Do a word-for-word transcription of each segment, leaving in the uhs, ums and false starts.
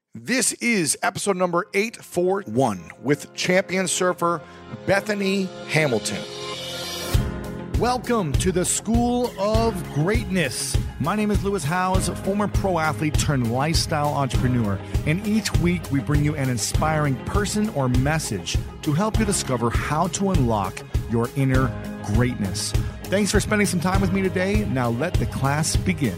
This is episode number eight forty-one with champion surfer Bethany Hamilton. Welcome to the School of Greatness. My name is Lewis Howes, former pro athlete turned lifestyle entrepreneur, and each week we bring you an inspiring person or message to help you discover how to unlock your inner greatness. Thanks for spending some time with me today. Now let the class begin.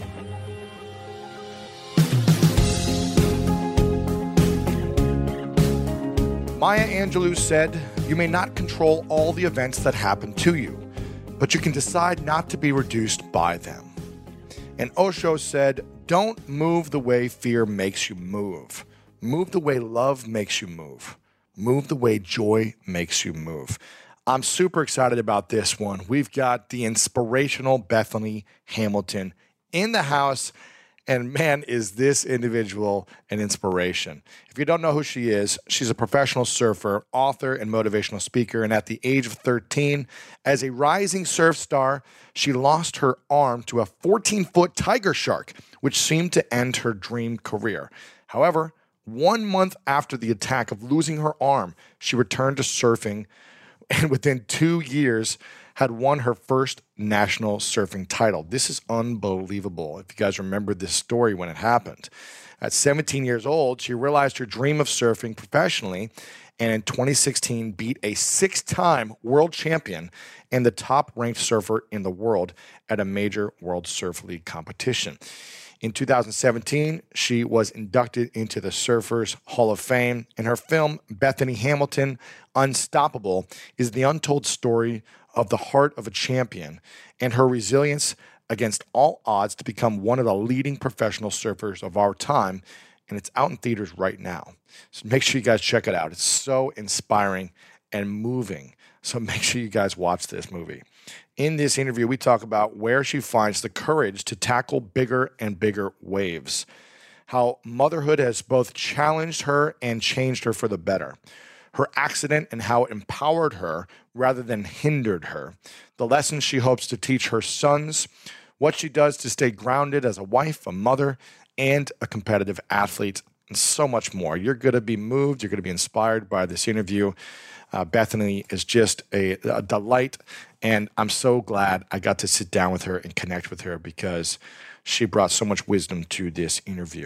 Maya Angelou said, "You may not control all the events that happen to you, but you can decide not to be reduced by them." And Osho said, "Don't move the way fear makes you move. Move the way love makes you move. Move the way joy makes you move." I'm super excited about this one. We've got the inspirational Bethany Hamilton in the house. And man, is this individual an inspiration. If you don't know who she is, she's a professional surfer, author, and motivational speaker. And at the age of thirteen, as a rising surf star, she lost her arm to a fourteen-foot tiger shark, which seemed to end her dream career. However, one month after the attack of losing her arm, she returned to surfing, and within two years, had won her first national surfing title. This is unbelievable. If you guys remember this story when it happened. At seventeen years old, she realized her dream of surfing professionally, and in twenty sixteen beat a six-time world champion and the top-ranked surfer in the world at a major World Surf League competition. In two thousand seventeen, she was inducted into the Surfers Hall of Fame, and her film, Bethany Hamilton, Unstoppable, is the untold story of the heart of a champion and her resilience against all odds to become one of the leading professional surfers of our time, and it's out in theaters right now. So make sure you guys check it out. It's so inspiring and moving, so make sure you guys watch this movie. In this interview, we talk about where she finds the courage to tackle bigger and bigger waves, how motherhood has both challenged her and changed her for the better, her accident and how it empowered her rather than hindered her, the lessons she hopes to teach her sons, what she does to stay grounded as a wife, a mother, and a competitive athlete, and so much more. You're going to be moved. You're going to be inspired by this interview. Uh, Bethany is just a, a delight, and I'm so glad I got to sit down with her and connect with her because she brought so much wisdom to this interview.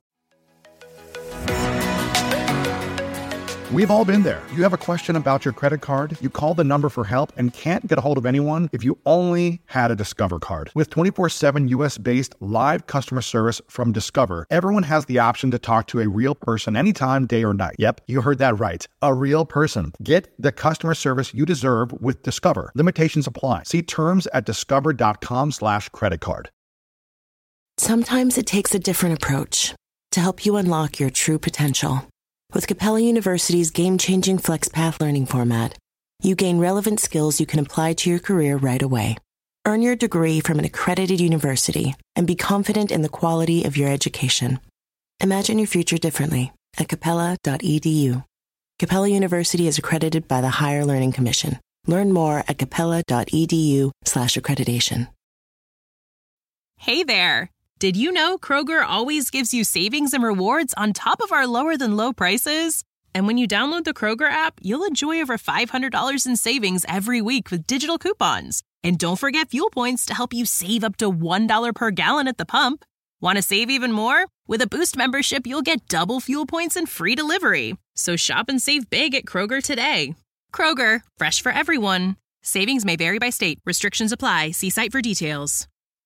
We've all been there. You have a question about your credit card, you call the number for help and can't get a hold of anyone if you only had a Discover card. With twenty-four seven U S-based live customer service from Discover, everyone has the option to talk to a real person anytime, day or night. Yep, you heard that right. A real person. Get the customer service you deserve with Discover. Limitations apply. See terms at discover.com slash credit card. Sometimes it takes a different approach to help you unlock your true potential. With Capella University's game-changing FlexPath learning format, you gain relevant skills you can apply to your career right away. Earn your degree from an accredited university and be confident in the quality of your education. Imagine your future differently at capella dot e d u. Capella University is accredited by the Higher Learning Commission. Learn more at capella dot e d u slash accreditation. Hey there! Did you know Kroger always gives you savings and rewards on top of our lower-than-low prices? And when you download the Kroger app, you'll enjoy over five hundred dollars in savings every week with digital coupons. And don't forget fuel points to help you save up to one dollar per gallon at the pump. Want to save even more? With a Boost membership, you'll get double fuel points and free delivery. So shop and save big at Kroger today. Kroger, fresh for everyone. Savings may vary by state. Restrictions apply. See site for details.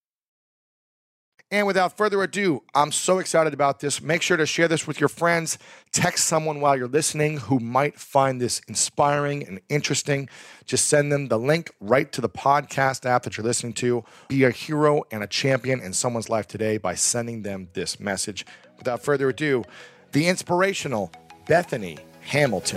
And without further ado, I'm so excited about this. Make sure to share this with your friends. Text someone while you're listening who might find this inspiring and interesting. Just send them the link right to the podcast app that you're listening to. Be a hero and a champion in someone's life today by sending them this message. Without further ado, the inspirational Bethany Hamilton.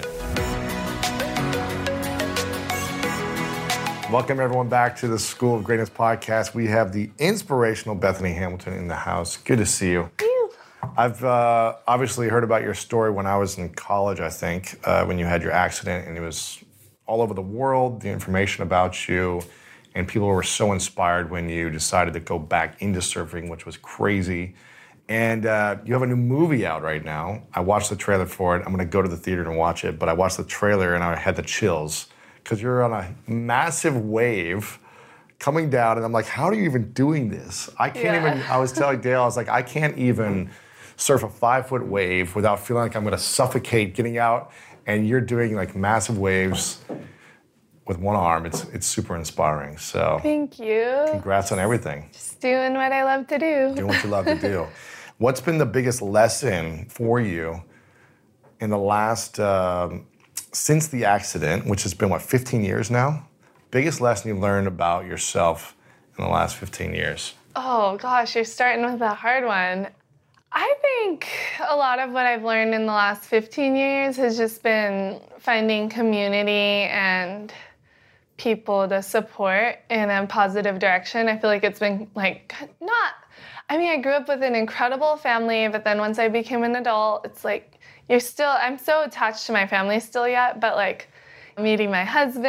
Welcome, everyone, back to the School of Greatness podcast. We have the inspirational Bethany Hamilton in the house. Good to see you. You. I've uh, obviously heard about your story when I was in college, I think, uh, when you had your accident, and it was all over the world, the information about you, and people were so inspired when you decided to go back into surfing, which was crazy. And uh, you have a new movie out right now. I watched the trailer for it. I'm going to go to the theater and watch it. But I watched the trailer and I had the chills because you're on a massive wave coming down. And I'm like, how are you even doing this? I can't Yeah. even, I was telling Dale, I was like, I can't even surf a five foot wave without feeling like I'm going to suffocate getting out. And you're doing like massive waves with one arm. It's, it's super inspiring. So Thank you. congrats on everything. Just doing what I love to do. Doing what you love to do. What's been the biggest lesson for you in the last, um, since the accident, which has been, what, fifteen years now? Biggest lesson you learned about yourself in the last fifteen years? Oh gosh, you're starting with a hard one. I think a lot of what I've learned in the last fifteen years has just been finding community and people to support in a positive direction. I feel like it's been like not, I mean, I grew up with an incredible family, but then once I became an adult, it's like, you're still, I'm so attached to my family still yet, but like meeting my husband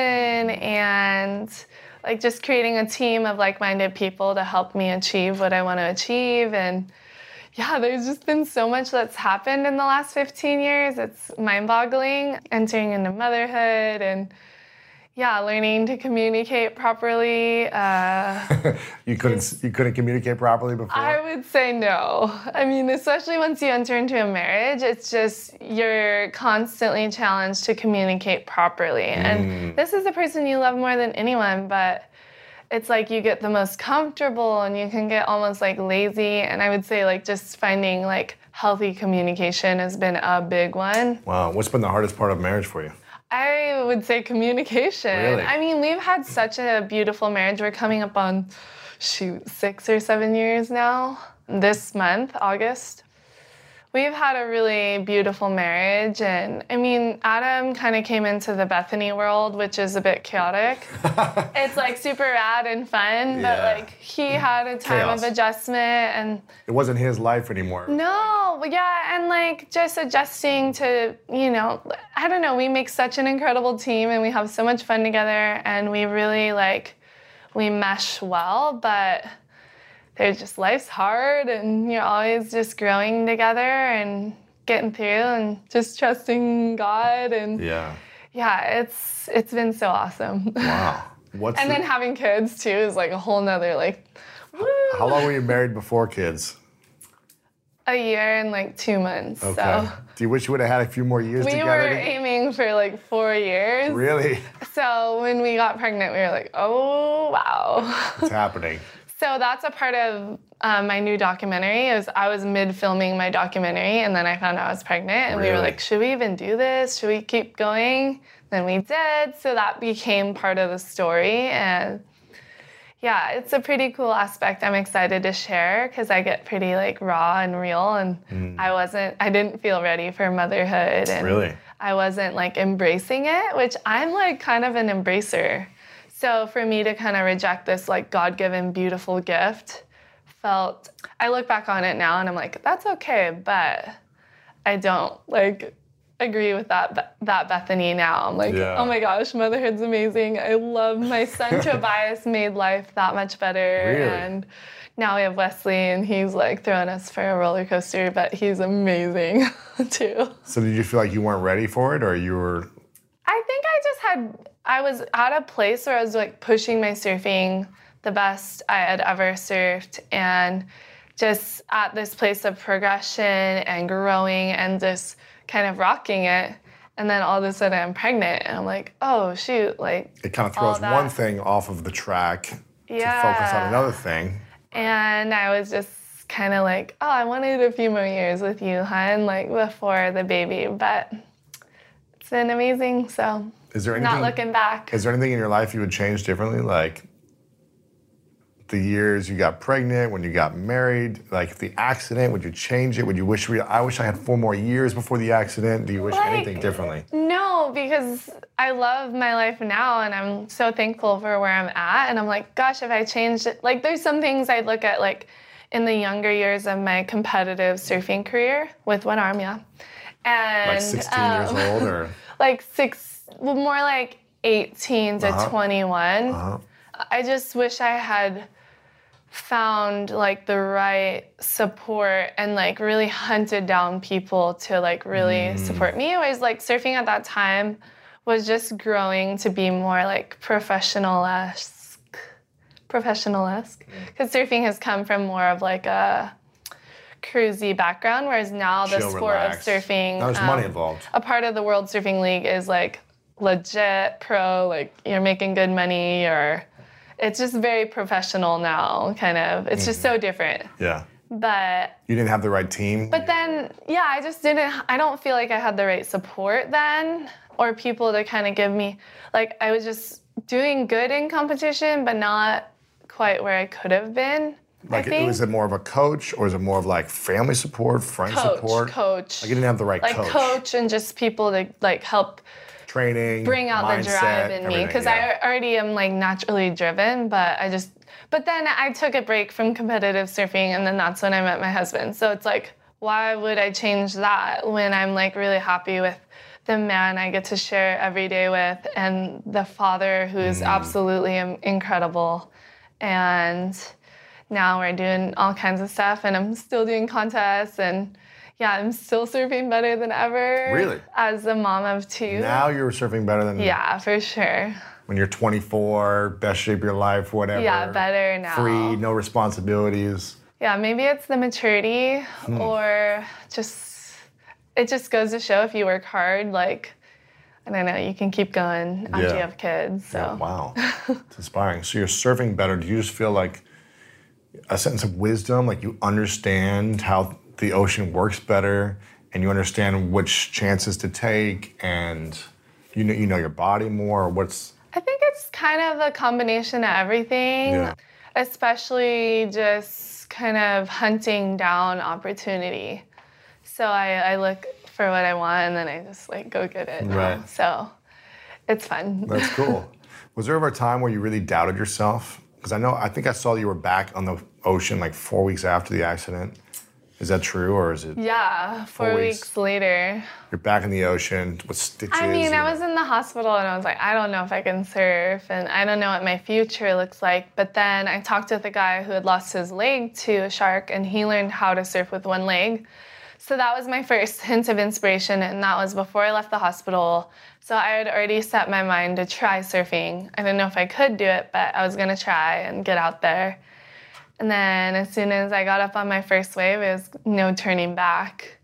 and like just creating a team of like-minded people to help me achieve what I want to achieve. And yeah, there's just been so much that's happened in the last fifteen years. It's mind-boggling, entering into motherhood and yeah, learning to communicate properly. Uh, you couldn't you couldn't communicate properly before? I would say no. I mean, especially once you enter into a marriage, it's just you're constantly challenged to communicate properly. Mm. And this is the person you love more than anyone, but it's like you get the most comfortable and you can get almost like lazy. And I would say like just finding like healthy communication has been a big one. Wow. What's been the hardest part of marriage for you? I would say communication. Really? I mean, we've had such a beautiful marriage. We're coming up on, shoot, six or seven years now. This month, August. We've had a really beautiful marriage. And I mean, Adam kind of came into the Bethany world, which is a bit chaotic. It's like super rad and fun, but Yeah. like he had a time Chaos. of adjustment and It wasn't his life anymore. no, yeah, and like just adjusting to, you know, I don't know, we make such an incredible team and we have so much fun together and we really like, we mesh well, but there's just, life's hard and you're always just growing together and getting through and just trusting God and Yeah. yeah, it's it's been so awesome. Wow. What's And the- then having kids too is like a whole nother like, woo. How long were you married before kids? A year and like two months, Okay. so. Do you wish you would have had a few more years We together? were aiming for like four years. Really? So when we got pregnant, we were like, oh, wow. It's happening. So that's a part of um, my new documentary. Is I was mid-filming my documentary, and then I found out I was pregnant, and we were Really? like, should we even do this? Should we keep going? Then we did, so that became part of the story. And yeah, it's a pretty cool aspect I'm excited to share because I get pretty like raw and real, and Mm. I wasn't, I didn't feel ready for motherhood. And Really? I wasn't like embracing it, which I'm like kind of an embracer. So for me to kind of reject this like God-given beautiful gift felt, I look back on it now and I'm like, that's okay, but I don't like agree with that that Bethany now. I'm like, Yeah. oh my gosh, motherhood's amazing. I love my son Tobias made life that much better. Really? And now we have Wesley and he's like throwing us for a roller coaster, but he's amazing too. So did you feel like you weren't ready for it, or you were? I think I just had, I was at a place where I was like pushing my surfing the best I had ever surfed and just at this place of progression and growing and just kind of rocking it. And then all of a sudden I'm pregnant and I'm like, oh shoot, like. It kind of all throws that. one thing off of the track to Yeah. focus on another thing. And I was just kind of like, oh, I wanted a few more years with you, hun, like before the baby, but it's been amazing, so. Is there anything? Not looking back. Is there anything in your life you would change differently, like the years you got pregnant, when you got married, like the accident? Would you change it? Would you wish we? I wish I had four more years before the accident. Do you wish Like- anything differently? No, because I love my life now and I'm so thankful for where I'm at. And I'm like, gosh, if I changed it, like there's some things I'd look at like in the younger years of my competitive surfing career with one arm, yeah. And Like sixteen um, years old, or like six, well, more like eighteen to Uh-huh. twenty-one. Uh-huh. I just wish I had found like the right support and like really hunted down people to like really mm. support me. It was like surfing at that time was just growing to be more like professional-esque, professional-esque. Because mm. surfing has come from more of like a cruisy background, whereas now the Chill, sport relax. of surfing, Now there's um, money involved. A part of the World Surfing League is like legit pro, like you're making good money, or it's just very professional now, kind of. It's mm-hmm. just so different. Yeah. But you didn't have the right team. But then, yeah, I just didn't. I don't feel like I had the right support then, or people to kind of give me. Like I was just doing good in competition, but not quite where I could have been. Like, I think. Was it more of a coach, or is it more of like family support, friend coach, support? Coach, Like you didn't have the right like coach. Like coach and just people to like help. Training, bring out mindset, the drive in me, because yeah. I already am like naturally driven, but I just, but then I took a break from competitive surfing, and then that's when I met my husband. So it's like, why would I change that when I'm like really happy with the man I get to share every day with, and the father who's mm. absolutely incredible. And now we're doing all kinds of stuff, and I'm still doing contests, and yeah, I'm still surfing better than ever. Really? As a mom of two. Now you're surfing better than... Yeah, for sure. When you're twenty-four, best shape of your life, whatever. Yeah, better now. Free, no responsibilities. Yeah, maybe it's the maturity hmm. or just... It just goes to show if you work hard, like, I don't know, you can keep going after yeah. you have kids, so... Yeah, wow. It's inspiring. So you're surfing better. Do you just feel like a sense of wisdom, like you understand how the ocean works better, and you understand which chances to take, and you know you know your body more, or what's... I think it's kind of a combination of everything, yeah. especially just kind of hunting down opportunity. So I, I look for what I want, and then I just like go get it. Right. So it's fun. That's cool. Was there ever a time where you really doubted yourself? Because I know, I think I saw you were back on the ocean like four weeks after the accident. Is that true, or is it? Yeah, four, four weeks. weeks later. You're back in the ocean with stitches. I mean, I was in the hospital, and I was like, I don't know if I can surf, and I don't know what my future looks like. But then I talked with a guy who had lost his leg to a shark, and he learned how to surf with one leg. So that was my first hint of inspiration, and that was before I left the hospital. So I had already set my mind to try surfing. I didn't know if I could do it, but I was going to try and get out there. And then as soon as I got up on my first wave, it was no turning back.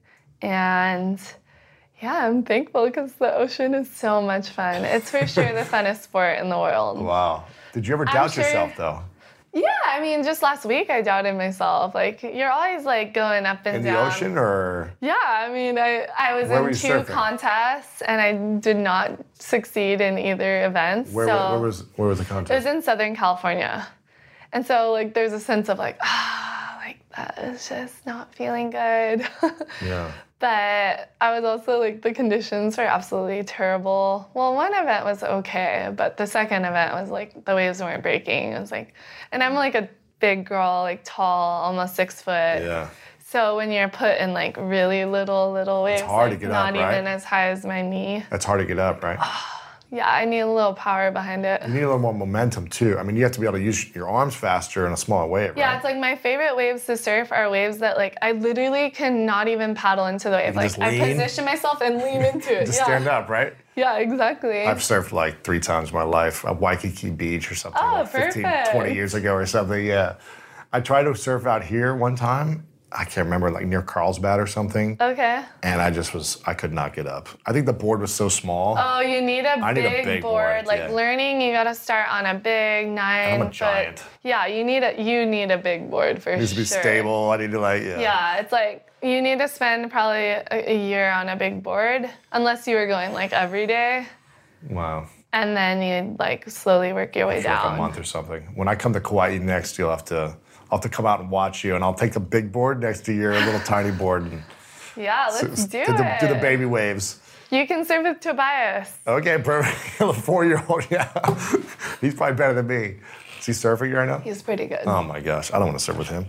And yeah, I'm thankful because the ocean is so much fun. It's for sure the funnest sport in the world. Wow. Did you ever doubt sure, yourself, though? Yeah, I mean, just last week I doubted myself. Like, you're always like going up and in down. In the ocean, or? Yeah, I mean, I, I was where in were you two surfing? contests, and I did not succeed in either event. Where, so where, was, where was the contest? It was in Southern California. And so, like, there's a sense of, like, ah, like, that is just not feeling good. Yeah. But I was also, like, the conditions were absolutely terrible. Well, one event was okay, but the second event was, like, the waves weren't breaking. It was, like, and I'm, like, a big girl, like, tall, almost six foot. Yeah. So when you're put in, like, really little, little waves, it's hard like, to get not up, right? even as high as my knee. That's hard to get up, right? Yeah, I need a little power behind it. You need a little more momentum, too. I mean, you have to be able to use your arms faster in a smaller wave, Yeah, right? it's like my favorite waves to surf are waves that, like, I literally cannot even paddle into the wave. Like, I position myself and lean into it. Just yeah. stand up, right? Yeah, exactly. I've surfed like three times in my life at Waikiki Beach or something, oh, like fifteen, perfect. twenty years ago or something, yeah. I tried to surf out here one time. I can't remember, like near Carlsbad or something. Okay. And I just was, I could not get up. I think the board was so small. Oh, you need a, I big, need a big board. board. Like yeah. learning, you gotta start on a big nine. I'm a giant. Foot. Yeah, you need a you need a big board for sure. It needs to be stable. I need to like, yeah. Yeah, it's like you need to spend probably a, a year on a big board, unless you were going like every day. Wow. And then you'd like slowly work your way for down. Like a month or something. When I come to Kauai next, you'll have to. I'll have to come out and watch you, and I'll take the big board next to your little tiny board. And yeah, let's so, do do it. The, do the baby waves. You can surf with Tobias. Okay, perfect. A four-year-old, yeah. He's probably better than me. Is he surfing right now? He's pretty good. Oh my gosh, I don't want to surf with him.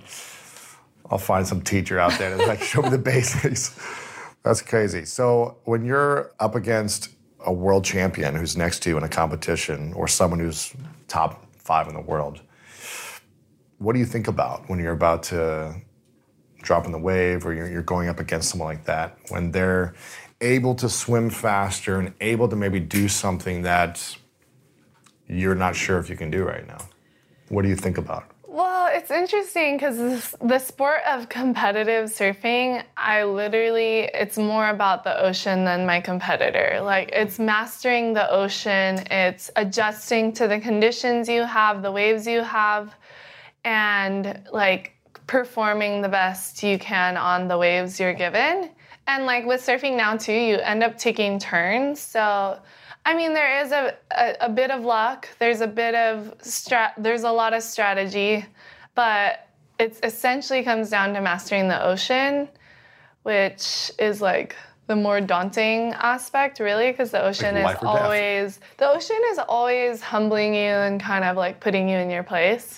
I'll find some teacher out there to like show me the basics. That's crazy. So when you're up against a world champion who's next to you in a competition, or someone who's top five in the world, what do you think about when you're about to drop in the wave or you're, you're going up against someone like that, when they're able to swim faster and able to maybe do something that you're not sure if you can do right now? What do you think about it? Well, it's interesting because the sport of competitive surfing, I literally, it's more about the ocean than my competitor. Like, it's mastering the ocean, it's adjusting to the conditions you have, the waves you have, and like performing the best you can on the waves you're given. And like with surfing now too, you end up taking turns. So I mean, there is a, a, a bit of luck. There's a bit of strat. There's a lot of strategy, but it essentially comes down to mastering the ocean, which is like the more daunting aspect, really, because the ocean like is always the ocean is always humbling you and kind of like putting you in your place.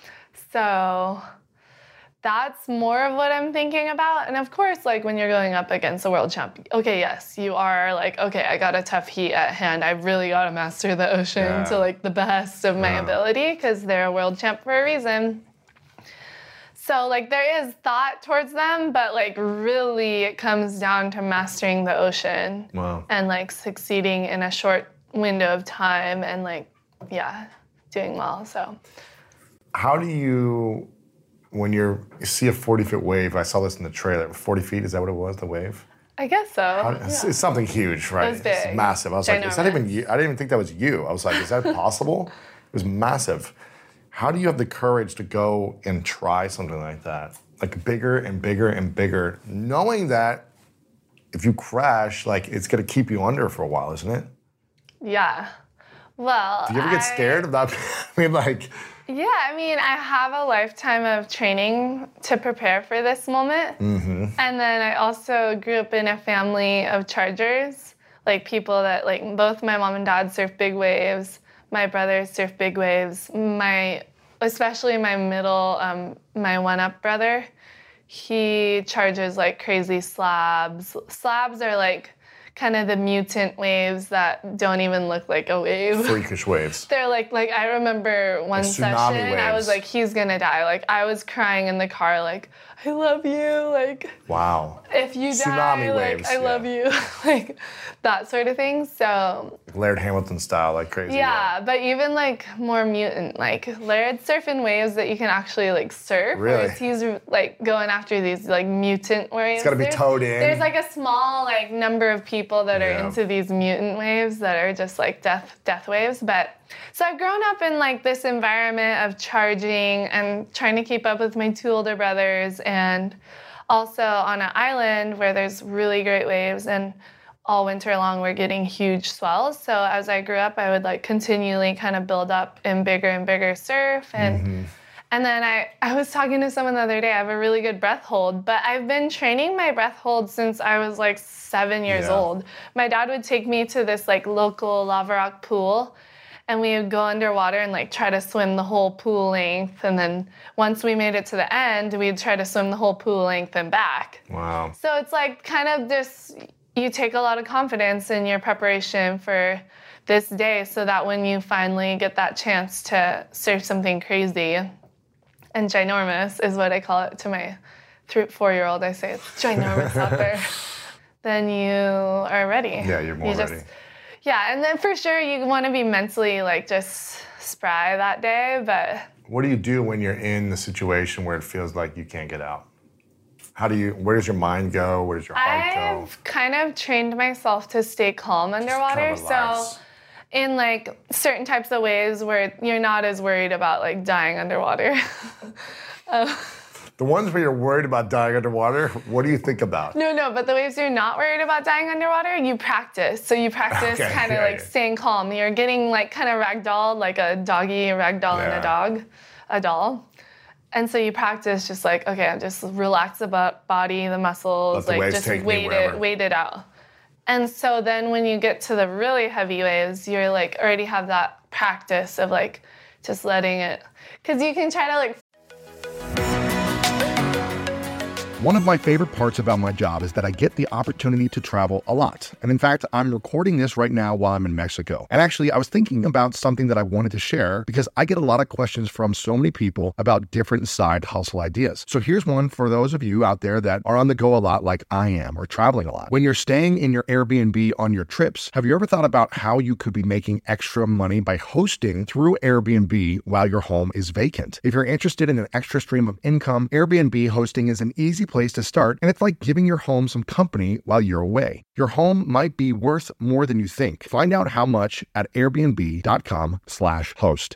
So that's more of what I'm thinking about. And of course, like when you're going up against a world champion, okay, yes, you are like, okay, I got a tough heat at hand. I really got to master the ocean yeah. to like the best of my yeah. ability because they're a world champ for a reason. So like there is thought towards them, but like really it comes down to mastering the ocean wow. and like succeeding in a short window of time and like, yeah, doing well, so. How do you... When you're, you see a forty-foot wave, I saw this in the trailer, forty feet, is that what it was, the wave? I guess so. How, it's, yeah. it's something huge, right? It was big. It's massive. I was Ginormous. like, it's not even you. I didn't even think that was you. I was like, is that possible? It was massive. How do you have the courage to go and try something like that? Like bigger and bigger and bigger, knowing that if you crash, like it's gonna keep you under for a while, isn't it? Yeah. Well, do you ever get I... scared of that? I mean, like... Yeah, I mean, I have a lifetime of training to prepare for this moment. Mm-hmm. And then I also grew up in a family of chargers, like people that, like, both my mom and dad surf big waves. My brothers surf big waves. My, especially my middle, um, my one-up brother, he charges like crazy slabs. Slabs are like kind of the mutant waves that don't even look like a wave. Freakish waves. They're like, like I remember one session, waves. I was like, he's gonna die. Like, I was crying in the car, like, I love you, like. Wow. If you Tsunami die, waves, like, I yeah. love you, like, that sort of thing, so. Like Laird Hamilton style, like crazy. Yeah, yeah, but even, like, more mutant, like, Laird's surfing waves that you can actually, like, surf. Really? Whereas he's, like, going after these, like, mutant waves. It's gotta be there's, towed in. There's, like, a small, like, number of people that are yeah. into these mutant waves that are just, like, death, death waves, but. So I've grown up in like this environment of charging and trying to keep up with my two older brothers, and also on an island where there's really great waves, and all winter long we're getting huge swells. So as I grew up, I would like continually kind of build up in bigger and bigger surf. And mm-hmm. and then I, I was talking to someone the other day, I have a really good breath hold, but I've been training my breath hold since I was like seven years yeah. old. My dad would take me to this like local lava rock pool, and we would go underwater and like try to swim the whole pool length. And then once we made it to the end, we'd try to swim the whole pool length and back. Wow. So it's like kind of just, you take a lot of confidence in your preparation for this day so that when you finally get that chance to surf something crazy and ginormous is what I call it to my three, four-year-old. I say it's ginormous out there. Then you are ready. Yeah, you're more you just, ready. Yeah, and then for sure you want to be mentally like just spry that day, but... What do you do when you're in the situation where it feels like you can't get out? How do you, where does your mind go? Where does your heart go? I've kind of trained myself to stay calm underwater. Just kind of so in like certain types of ways where you're not as worried about like dying underwater. uh, The ones where you're worried about dying underwater, what do you think about? No, no, but the waves you're not worried about dying underwater, you practice. So you practice okay, kind of yeah, like yeah. staying calm. You're getting like kind of ragdolled, like a doggy ragdoll yeah. and a dog, a doll. And so you practice just like, okay, just relax the body, the muscles, Let the like waves just take me wait wherever. it, wait it out. And so then when you get to the really heavy waves, you're like already have that practice of like just letting it, because you can try to like One of my favorite parts about my job is that I get the opportunity to travel a lot. And in fact, I'm recording this right now while I'm in Mexico. And actually, I was thinking about something that I wanted to share because I get a lot of questions from so many people about different side hustle ideas. So here's one for those of you out there that are on the go a lot like I am, or traveling a lot. When you're staying in your Airbnb on your trips, have you ever thought about how you could be making extra money by hosting through Airbnb while your home is vacant? If you're interested in an extra stream of income, Airbnb hosting is an easy place to start, and it's like giving your home some company while you're away. Your home might be worth more than you think. Find out how much at airbnb.com slash host.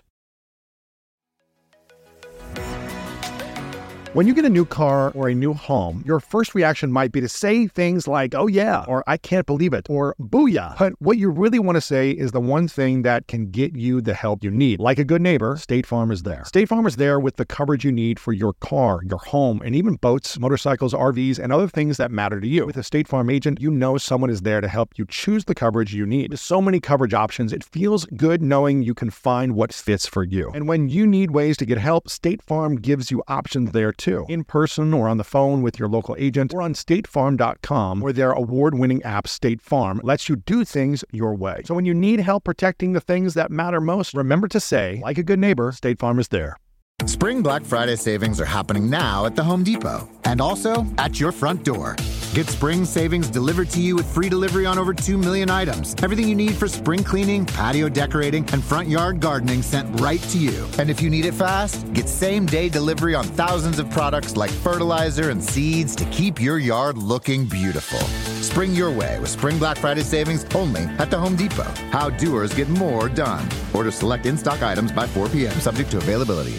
When you get a new car or a new home, your first reaction might be to say things like, oh yeah, or I can't believe it, or booyah. But what you really want to say is the one thing that can get you the help you need. Like a good neighbor, State Farm is there. State Farm is there with the coverage you need for your car, your home, and even boats, motorcycles, R Vs, and other things that matter to you. With a State Farm agent, you know someone is there to help you choose the coverage you need. With so many coverage options, it feels good knowing you can find what fits for you. And when you need ways to get help, State Farm gives you options there too, in person or on the phone with your local agent or on state farm dot com, where their award-winning app State Farm lets you do things your way. So when you need help protecting the things that matter most, remember to say, like a good neighbor, State Farm is there. Spring Black Friday savings are happening now at the Home Depot and also at your front door. Get spring savings delivered to you with free delivery on over two million items. Everything you need for spring cleaning, patio decorating, and front yard gardening sent right to you. And if you need it fast, get same-day delivery on thousands of products like fertilizer and seeds to keep your yard looking beautiful. Spring your way with Spring Black Friday savings only at the Home Depot. How doers get more done. Order select in-stock items by four p.m. subject to availability.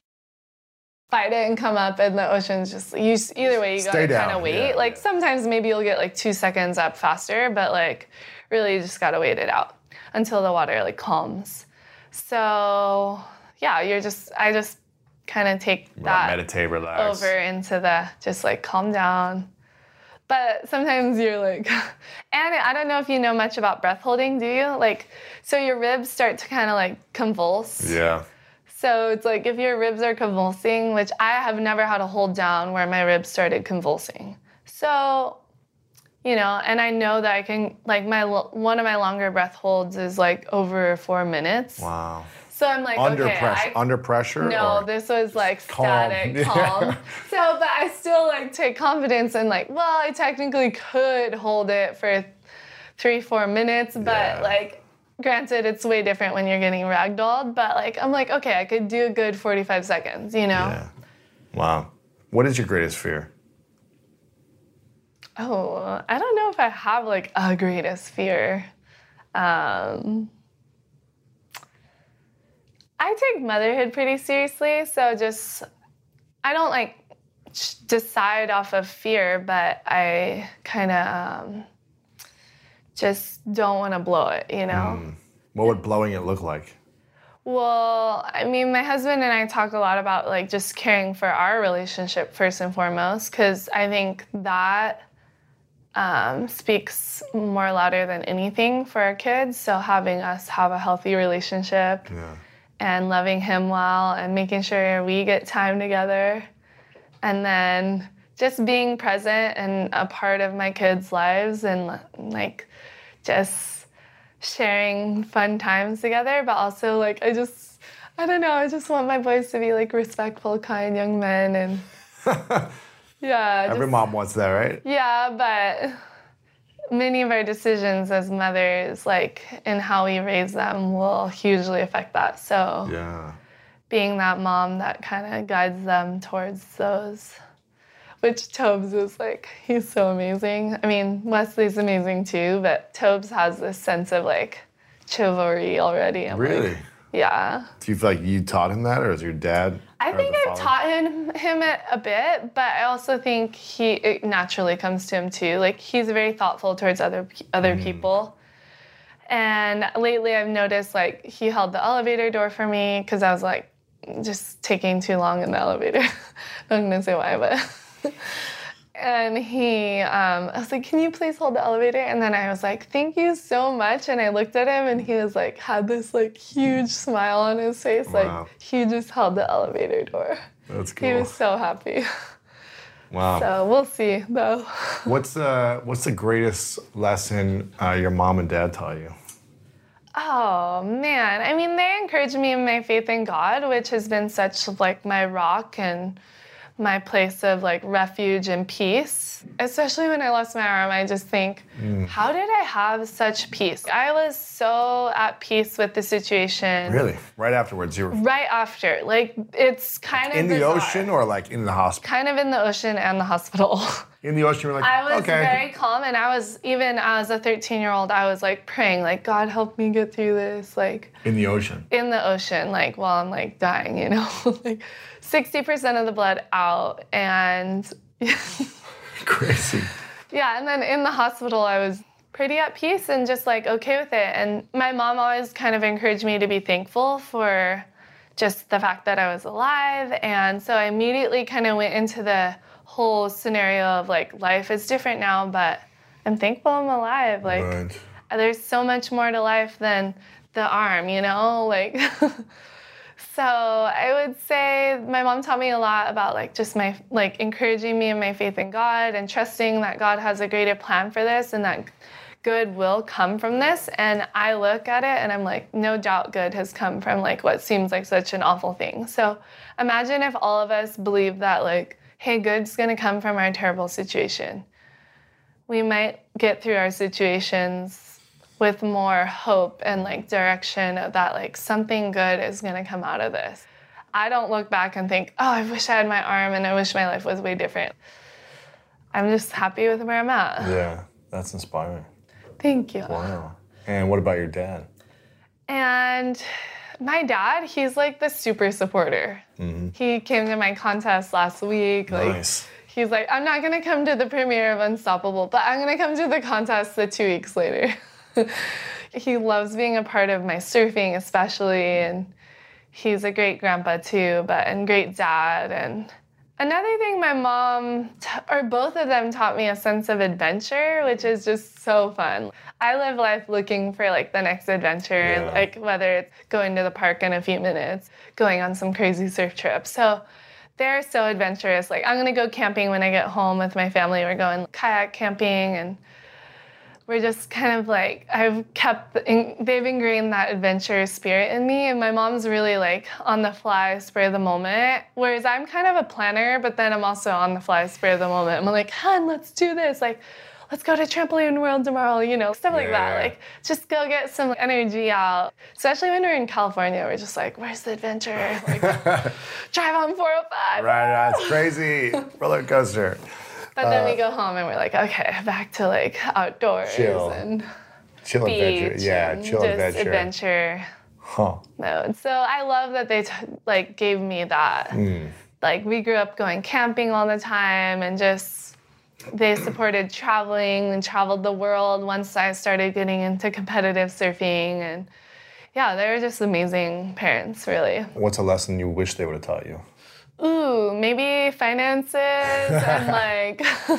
Fight it and come up, and the ocean's just, you, either way, you gotta kind of wait. Yeah. Like, sometimes maybe you'll get like two seconds up faster, but like, really you just gotta wait it out until the water like calms. So, yeah, you're just, I just kind of take that meditate, relax. over into the, just like calm down. But sometimes you're like, and I don't know if you know much about breath holding, do you? Like, so your ribs start to kind of like convulse. Yeah. So it's like if your ribs are convulsing, which I have never had to hold down where my ribs started convulsing. So, you know, and I know that I can, like my one of my longer breath holds is like over four minutes. Wow. So I'm like, under okay. Pressure, I, under pressure? No, or this was like calm. static, calm. So, but I still like take confidence and like, well, I technically could hold it for three, four minutes, but yeah. like, granted, it's way different when you're getting ragdolled, but like, I'm like, okay, I could do a good forty-five seconds, you know? Yeah. Wow. What is your greatest fear? Oh, I don't know if I have like a greatest fear. Um, I take motherhood pretty seriously, so just, I don't like decide off of fear, but I kind of, um, just don't want to blow it, you know? Mm. What would blowing it look like? Well, I mean, my husband and I talk a lot about, like, just caring for our relationship first and foremost, because I think that um, speaks more louder than anything for our kids. So having us have a healthy relationship yeah. and loving him well and making sure we get time together. And then just being present and a part of my kids' lives and, like, just sharing fun times together, but also, like, I just, I don't know, I just want my boys to be, like, respectful, kind young men, and, yeah. Every just, mom wants that, right? Yeah, but many of our decisions as mothers, like, in how we raise them will hugely affect that, so yeah. being that mom that kind of guides them towards those. Which Tobes is like, he's so amazing. I mean, Wesley's amazing too, but Tobes has this sense of like chivalry already. I'm really? Like, yeah. Do you feel like you taught him that, or is your dad? I think I've taught him, him it a bit, but I also think he it naturally comes to him too. Like, he's very thoughtful towards other other mm. people. And lately I've noticed, like, he held the elevator door for me because I was like just taking too long in the elevator. I'm not gonna say why, but. And he, um, I was like, can you please hold the elevator? And then I was like, thank you so much. And I looked at him and he was like, had this like huge smile on his face. Wow. Like he just held the elevator door. That's cool. He was so happy. Wow. So we'll see, though. What's the What's the greatest lesson uh, your mom and dad taught you? Oh, man. I mean, they encouraged me in my faith in God, which has been such, like, my rock and my place of, like, refuge and peace. Especially when I lost my arm, I just think, mm. how did I have such peace? I was so at peace with the situation. Really? Right afterwards? You were... Right after. Like, it's kind of in the bizarre. ocean or, like, in the hospital? Kind of in the ocean and the hospital. In the ocean, you were like, I was okay. very calm, and I was, even as a thirteen-year-old, I was, like, praying, like, God, help me get through this, like... In the ocean? In the ocean, like, while I'm, like, dying, you know? Like, sixty percent of the blood out, and... Crazy. Yeah, and then in the hospital, I was pretty at peace and just, like, okay with it. And my mom always kind of encouraged me to be thankful for just the fact that I was alive, and so I immediately kind of went into the whole scenario of, like, life is different now, but I'm thankful I'm alive. Like, right. There's so much more to life than the arm, you know? Like, so I would say my mom taught me a lot about, like, just my, like, encouraging me in my faith in God and trusting that God has a greater plan for this and that good will come from this. And I look at it and I'm like, no doubt good has come from, like, what seems like such an awful thing. So imagine if all of us believe that, like, hey, good's gonna come from our terrible situation. We might get through our situations with more hope and, like, direction of that, like, something good is gonna come out of this. I don't look back and think, oh, I wish I had my arm and I wish my life was way different. I'm just happy with where I'm at. Yeah, that's inspiring. Thank you. Wow. And what about your dad? And my dad, he's, like, the super supporter. Mm-hmm. He came to my contest last week. Nice. Like, he's like, I'm not going to come to the premiere of Unstoppable, but I'm going to come to the contest the two weeks later. He loves being a part of my surfing, especially, and he's a great grandpa, too, but and great dad. And another thing my mom, t- or both of them, taught me a sense of adventure, which is just so fun. I live life looking for, like, the next adventure, yeah. Like, whether it's going to the park in a few minutes, going on some crazy surf trip. So they're so adventurous. Like, I'm going to go camping when I get home with my family. We're going kayak camping, and we're just kind of, like, I've kept, in, they've ingrained that adventure spirit in me, and my mom's really, like, on the fly, spur of the moment, whereas I'm kind of a planner, but then I'm also on the fly, spur of the moment. I'm like, hon, let's do this. Like, let's go to Trampoline World tomorrow, you know, stuff like yeah. that. Like, just go get some energy out. Especially when we're in California, we're just like, where's the adventure? Like, drive on four oh five. Right, that's crazy. Roller coaster. But then uh, we go home and we're like, okay, back to, like, outdoors chill. and chill beach adventure. Yeah, and chill just adventure. adventure Huh. mode. So I love that they, t- like, gave me that. Mm. Like, we grew up going camping all the time, and just, they supported traveling and traveled the world once I started getting into competitive surfing. And yeah, they were just amazing parents, really. What's a lesson you wish they would have taught you? Ooh, maybe finances and, like,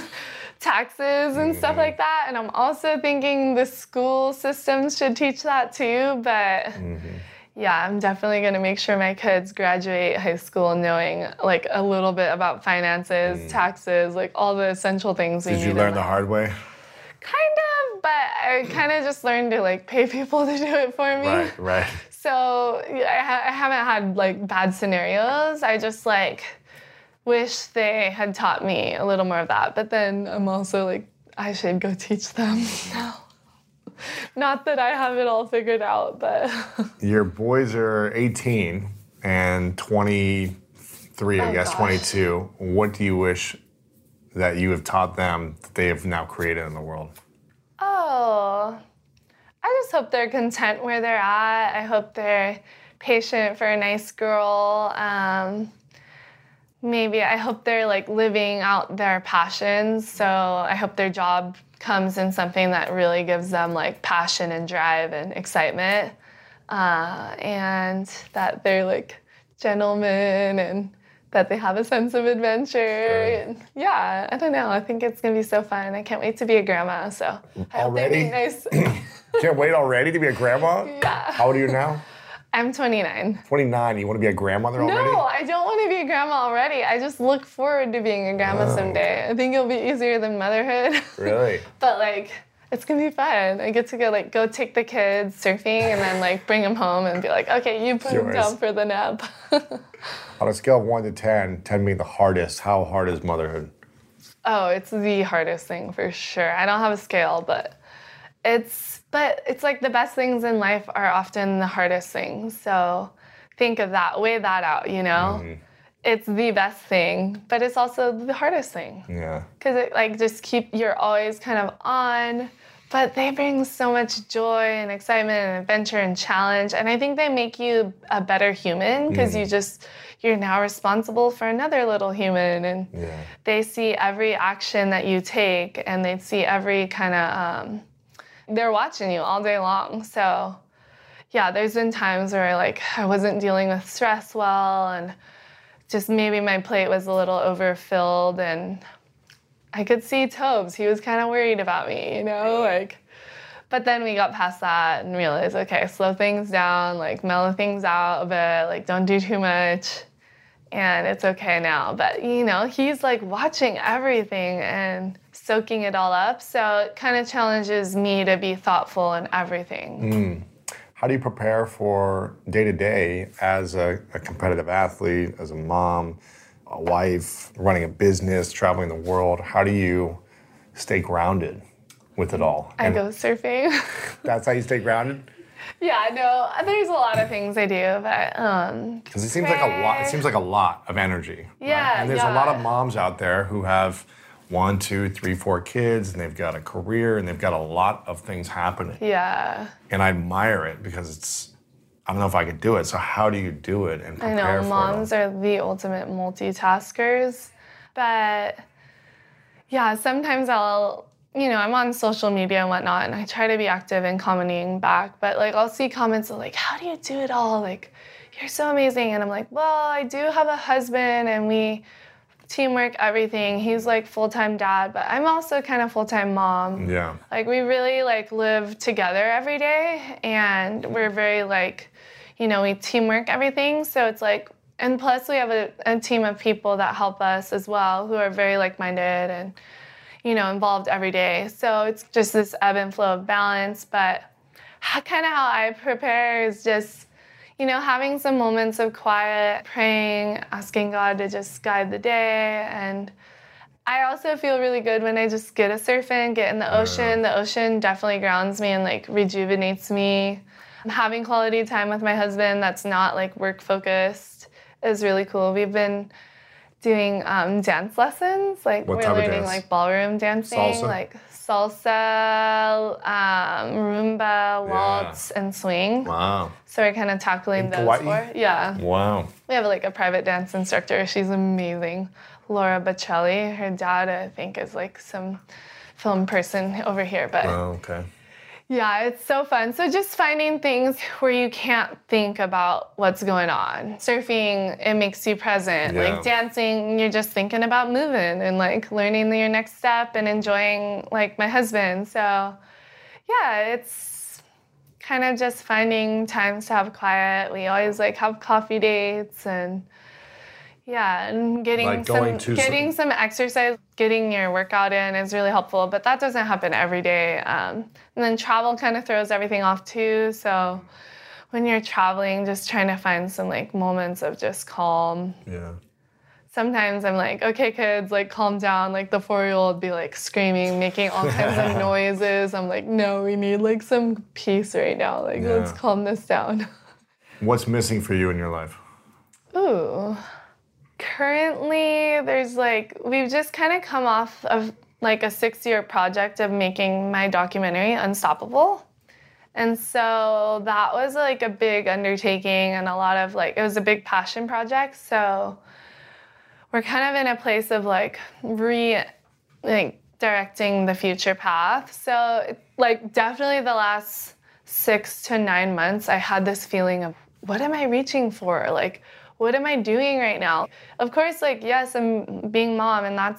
taxes and mm-hmm. stuff like that. And I'm also thinking the school systems should teach that too. But mm-hmm. yeah, I'm definitely going to make sure my kids graduate high school knowing, like, a little bit about finances, mm. taxes, like, all the essential things we need. Did you learn the hard way? Kind of, but I kind of just learned to, like, pay people to do it for me. Right, right. So I, ha- I haven't had, like, bad scenarios. I just, like, wish they had taught me a little more of that. But then I'm also like, I should go teach them now. Not that I have it all figured out, but... Your boys are eighteen and twenty-three, I oh, guess, gosh. twenty-two. What do you wish that you have taught them that they have now created in the world? Oh... I just hope they're content where they're at. I hope they're patient for a nice girl. Um, maybe I hope they're, like, living out their passions. So I hope their job comes in something that really gives them, like, passion and drive and excitement. Uh, and that they're, like, gentlemen and that they have a sense of adventure. Right. And yeah, I don't know. I think it's going to be so fun. I can't wait to be a grandma. So I hope Already? they be nice. Can't wait already to be a grandma? Yeah. How old are you now? I'm twenty-nine. twenty-nine, you want to be a grandmother already? No, I don't want to be a grandma already. I just look forward to being a grandma oh, someday. Okay. I think it'll be easier than motherhood. Really? But like, it's gonna be fun. I get to go like go take the kids surfing and then like bring them home and be like, okay, you put them down for the nap. On a scale of one to ten, ten being the hardest, how hard is motherhood? Oh, it's the hardest thing for sure. I don't have a scale, but it's but it's like the best things in life are often the hardest things. So think of that, weigh that out, you know? Mm. It's the best thing, but it's also the hardest thing. Yeah. Because it like just keep, you're always kind of on, but they bring so much joy and excitement and adventure and challenge. And I think they make you a better human because mm. you just, you're now responsible for another little human. And yeah. they see every action that you take and they see every kind of, um, they're watching you all day long. So yeah, there's been times where I like, I wasn't dealing with stress well and just maybe my plate was a little overfilled and I could see Tobes. He was kind of worried about me, you know, like, but then we got past that and realized, okay, slow things down, like mellow things out a bit, like don't do too much. And it's okay now. But, you know, he's like watching everything and soaking it all up. So it kind of challenges me to be thoughtful in everything. Mm. How do you prepare for day-to-day as a, a competitive athlete, as a mom, a wife, running a business, traveling the world? How do you stay grounded with it all? I and go surfing. That's how you stay grounded? Yeah, no, there's a lot of things I do, but um because it seems like a lot it seems like a lot of energy. Yeah. Right? And there's yeah. a lot of moms out there who have one, two, three, four kids, and they've got a career and they've got a lot of things happening. Yeah. And I admire it because it's I don't know if I could do it. So how do you do it and prepare for it? I know, moms are the ultimate multitaskers. But yeah, sometimes I'll you know, I'm on social media and whatnot, and I try to be active in commenting back, but like I'll see comments of like, how do you do it all? Like, you're so amazing. And I'm like, well, I do have a husband and we teamwork everything. He's like full-time dad, but I'm also kind of full-time mom. Yeah. Like we really like live together every day and we're very like, you know, we teamwork everything. So it's like, and plus we have a, a team of people that help us as well who are very like-minded and you know, involved every day. So it's just this ebb and flow of balance. But kind of how I prepare is just, you know, having some moments of quiet, praying, asking God to just guide the day. And I also feel really good when I just get a surf in, get in the ocean. The ocean definitely grounds me and like rejuvenates me. Having quality time with my husband that's not like work focused is really cool. We've been doing um, dance lessons, like what we're type learning of dance? Like ballroom dancing, salsa? like salsa, um, rumba, waltz, yeah. and swing. Wow. So we're kind of tackling In those Kauai? four. Yeah. Wow. We have like a private dance instructor. She's amazing. Laura Bocelli. Her dad, I think, is like some film person over here. But oh, okay. Yeah, it's so fun. So just finding things where you can't think about what's going on. Surfing, it makes you present. Yeah. Like dancing, you're just thinking about moving and like learning your next step and enjoying like my husband. So yeah, it's kind of just finding times to have quiet. We always like have coffee dates and yeah, and getting like some to getting some... some exercise, getting your workout in is really helpful, but that doesn't happen every day. Um, and then travel kind of throws everything off too. So when you're traveling, just trying to find some like moments of just calm. Yeah. Sometimes I'm like, okay, kids, like calm down. Like the four-year-old be like screaming, making all kinds of noises. I'm like, no, we need like some peace right now. Like yeah. let's calm this down. What's missing for you in your life? Ooh. Currently, there's like, we've just kind of come off of like a six-year project of making my documentary, Unstoppable. And so that was like a big undertaking and a lot of like, it was a big passion project. So we're kind of in a place of like re, like directing the future path. So like definitely the last six to nine months, I had this feeling of, what am I reaching for? Like, what am I doing right now? Of course, like, yes, I'm being mom and that's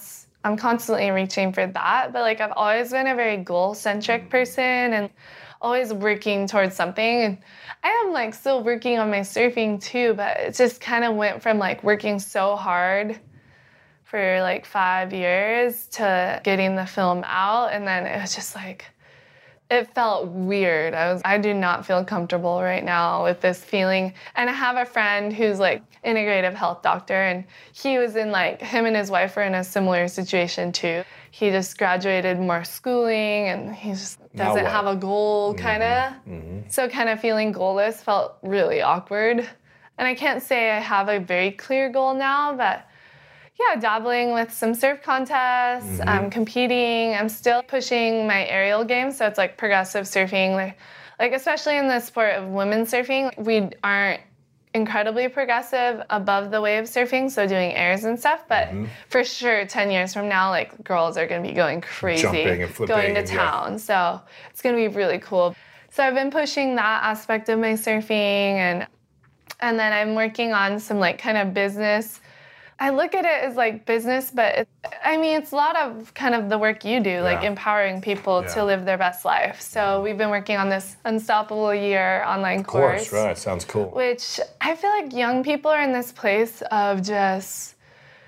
I'm constantly reaching for that. But like I've always been a very goal-centric person and always working towards something. And I am like still working on my surfing too, but it just kind of went from like working so hard for like five years to getting the film out. And then it was just like, it felt weird. I was, I do not feel comfortable right now with this feeling. And I have a friend who's like integrative health doctor, and he was in like, him and his wife were in a similar situation too. He just graduated more schooling and he just doesn't have a goal kind of. Mm-hmm. Mm-hmm. So kind of feeling goalless felt really awkward. And I can't say I have a very clear goal now, but yeah, dabbling with some surf contests, mm-hmm. I'm competing, I'm still pushing my aerial game, so it's like progressive surfing. Like, like especially in the sport of women's surfing, we aren't incredibly progressive above the wave surfing, so doing airs and stuff, but mm-hmm. for sure ten years from now, like girls are gonna be going crazy, jumping and flipping, going to and, town, yeah. So it's gonna be really cool. So I've been pushing that aspect of my surfing, and and then I'm working on some like kind of business. I look at it as like business, but it, I mean, it's a lot of kind of the work you do, yeah. like empowering people yeah. to live their best life. So we've been working on this Unstoppable Year online of course, course. Right, sounds cool. Which I feel like young people are in this place of just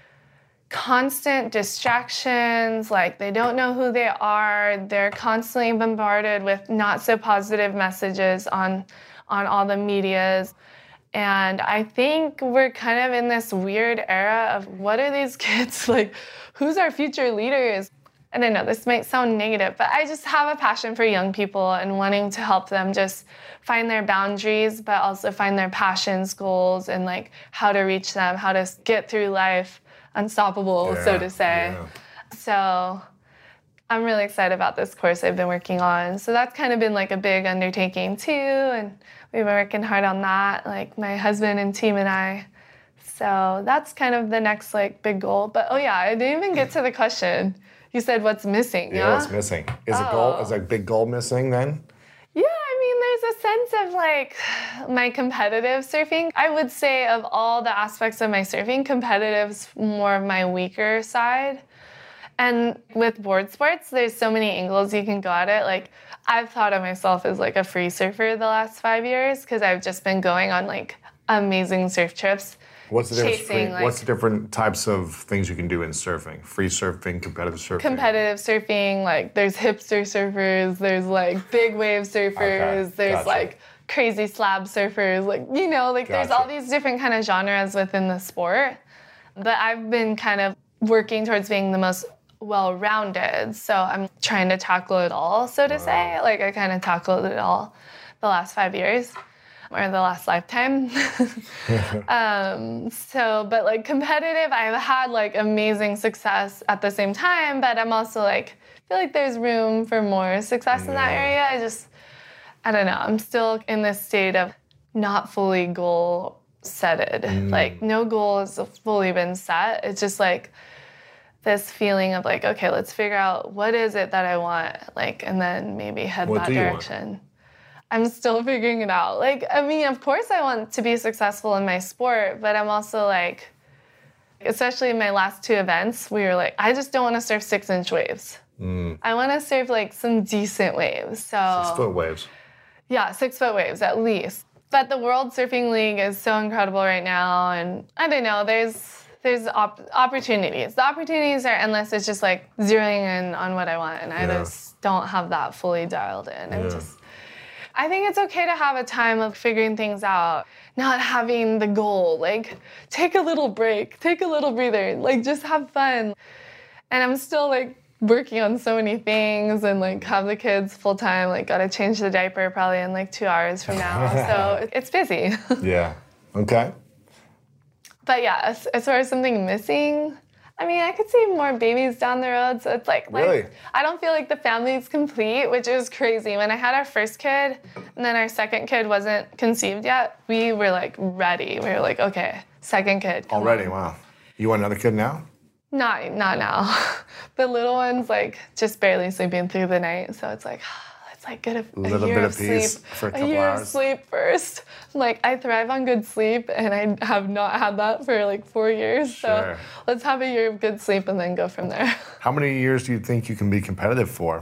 constant distractions, like they don't know who they are. They're constantly bombarded with not so positive messages on, on all the medias. And I think we're kind of in this weird era of what are these kids, like, who's our future leaders? I don't know, this might sound negative, but I just have a passion for young people and wanting to help them just find their boundaries, but also find their passions, goals, and like how to reach them, how to get through life unstoppable, yeah, so to say. Yeah. So I'm really excited about this course I've been working on. So that's kind of been like a big undertaking too, and we've been working hard on that, like my husband and team and I. So that's kind of the next like big goal. But oh yeah, I didn't even get to the question. You said what's missing, yeah? Yeah, what's missing? Is oh. a goal, is a big goal missing then? Yeah, I mean, there's a sense of like my competitive surfing. I would say of all the aspects of my surfing, competitive's more of my weaker side. And with board sports, there's so many angles you can go at it. Like, I've thought of myself as like a free surfer the last five years because I've just been going on like amazing surf trips. What's the difference? Chasing, free, like, what's the different types of things you can do in surfing? Free surfing, competitive surfing? Competitive surfing, like there's hipster surfers, there's like big wave surfers, okay. there's gotcha. like crazy slab surfers, like, you know, like gotcha. there's all these different kind of genres within the sport. But I've been kind of working towards being the most well-rounded, so I'm trying to tackle it all, so to wow. say. Like I kind of tackled it all the last five years. Or the last lifetime. um, so, but like competitive, I've had like amazing success at the same time, but I'm also like, feel like there's room for more success yeah. in that area. I just, I don't know, I'm still in this state of not fully goal setted. Mm. Like no goal has fully been set. It's just like this feeling of like, okay, let's figure out what is it that I want, like, and then maybe head what that direction. Want? I'm still figuring it out. Like, I mean, of course I want to be successful in my sport, but I'm also like, especially in my last two events, we were like, I just don't want to surf six-inch waves. Mm. I want to surf like some decent waves. So six-foot waves. Yeah, six-foot waves at least. But the World Surfing League is so incredible right now, and I don't know, there's there's op- opportunities. The opportunities are endless. It's just like zeroing in on what I want, and I yeah. just don't have that fully dialed in. I'm yeah. just... I think it's okay to have a time of figuring things out, not having the goal. Like, take a little break, take a little breather, like, just have fun. And I'm still, like, working on so many things and, like, have the kids full-time, like, gotta change the diaper probably in, like, two hours from now. So it's busy. Yeah. Okay. But, yeah, as, as far as something missing... I mean, I could see more babies down the road, so it's like, really? like, I don't feel like the family's complete, which is crazy. When I had our first kid, and then our second kid wasn't conceived yet, we were, like, ready. We were like, okay, second kid. Already, on. Wow. You want another kid now? Not, not now. The little one's, like, just barely sleeping through the night, so it's like, let's like get a, a little a year bit of of peace sleep, for a a couple year hours. of sleep first. Like I thrive on good sleep, and I have not had that for like four years. So Sure. let's have a year of good sleep and then go from there. How many years do you think you can be competitive for?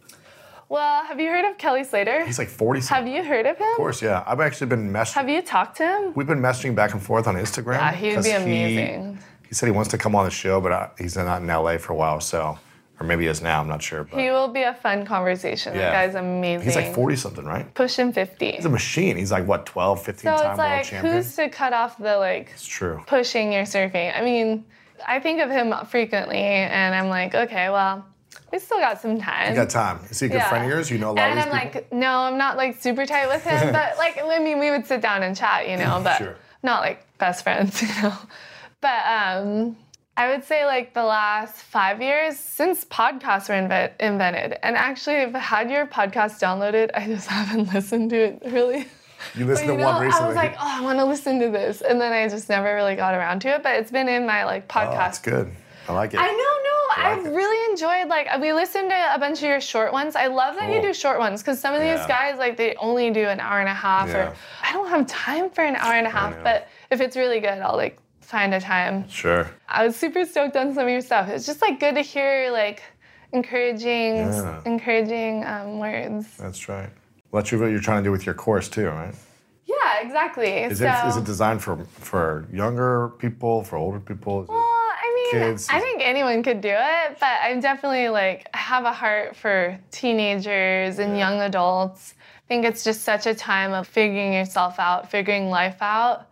Well, have you heard of Kelly Slater? He's like forty. Have you heard of him? Of course, yeah. I've actually been messaging. Have you talked to him? We've been messaging back and forth on Instagram. Yeah, he would 'cause be amazing. He, he said he wants to come on the show, but I, he's not in L A for a while, so, or maybe he is now. I'm not sure. But He will be a fun conversation. Yeah. That guy's amazing. he's like forty something, right? Pushing fifty. He's a machine. He's like what, twelve, fifteen So time it's world like, champion. who's to cut off the like It's true. pushing your surfing? I mean, I think of him frequently, and I'm like, okay, well, we still got some time. You got time. Is he a good Yeah. friend of yours? You know a lot And of these I'm people? like, no, I'm not like super tight with him, but like, I mean, we would sit down and chat, you know, but Sure. not like best friends, you know. But um, I would say like the last five years since podcasts were inve- invented, and actually, I've had your podcast downloaded. I just haven't listened to it really. You listened But, to you know, one recently. I was like, oh, I want to listen to this, and then I just never really got around to it. But it's been in my like oh, podcast. that's good. I like it. I know, no, I like I've it. really enjoyed, like, we listened to a bunch of your short ones. I love that you Cool. do short ones, because some of these Yeah. guys, like, they only do an hour and a half, Yeah. or I don't have time for an hour and a half, know. but if it's really good, I'll, like, find a time. Sure. I was super stoked on some of your stuff. It's just, like, good to hear, like, encouraging, Yeah. encouraging um, words. That's right. Well, that's what you're trying to do with your course too, right? Yeah, exactly. Is so, it is it designed for for younger people, for older people? Is it- Well, I mean, kids? I think anyone could do it, but I'm definitely like, I have a heart for teenagers and young adults. I think it's just such a time of figuring yourself out, figuring life out,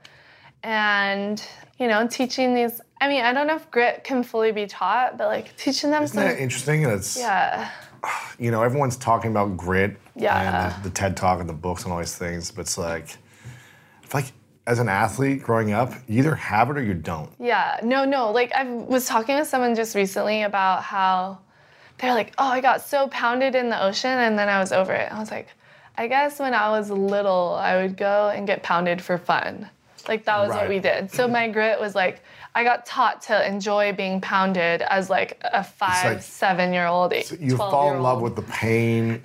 and, you know, teaching these. I mean, I don't know if grit can fully be taught, but like teaching them Isn't some. that interesting? And it's Yeah. you know, everyone's talking about grit Yeah. and the, the TED Talk and the books and all these things, but it's like, it's like as an athlete growing up, you either have it or you don't. Yeah, no, no. Like, I was talking with someone just recently about how they're like, oh, I got so pounded in the ocean and then I was over it. I was like, I guess when I was little, I would go and get pounded for fun. Like, that was Right. what we did. So my grit was like, I got taught to enjoy being pounded as like a five, like- seven-year-old, So you fall in love with the pain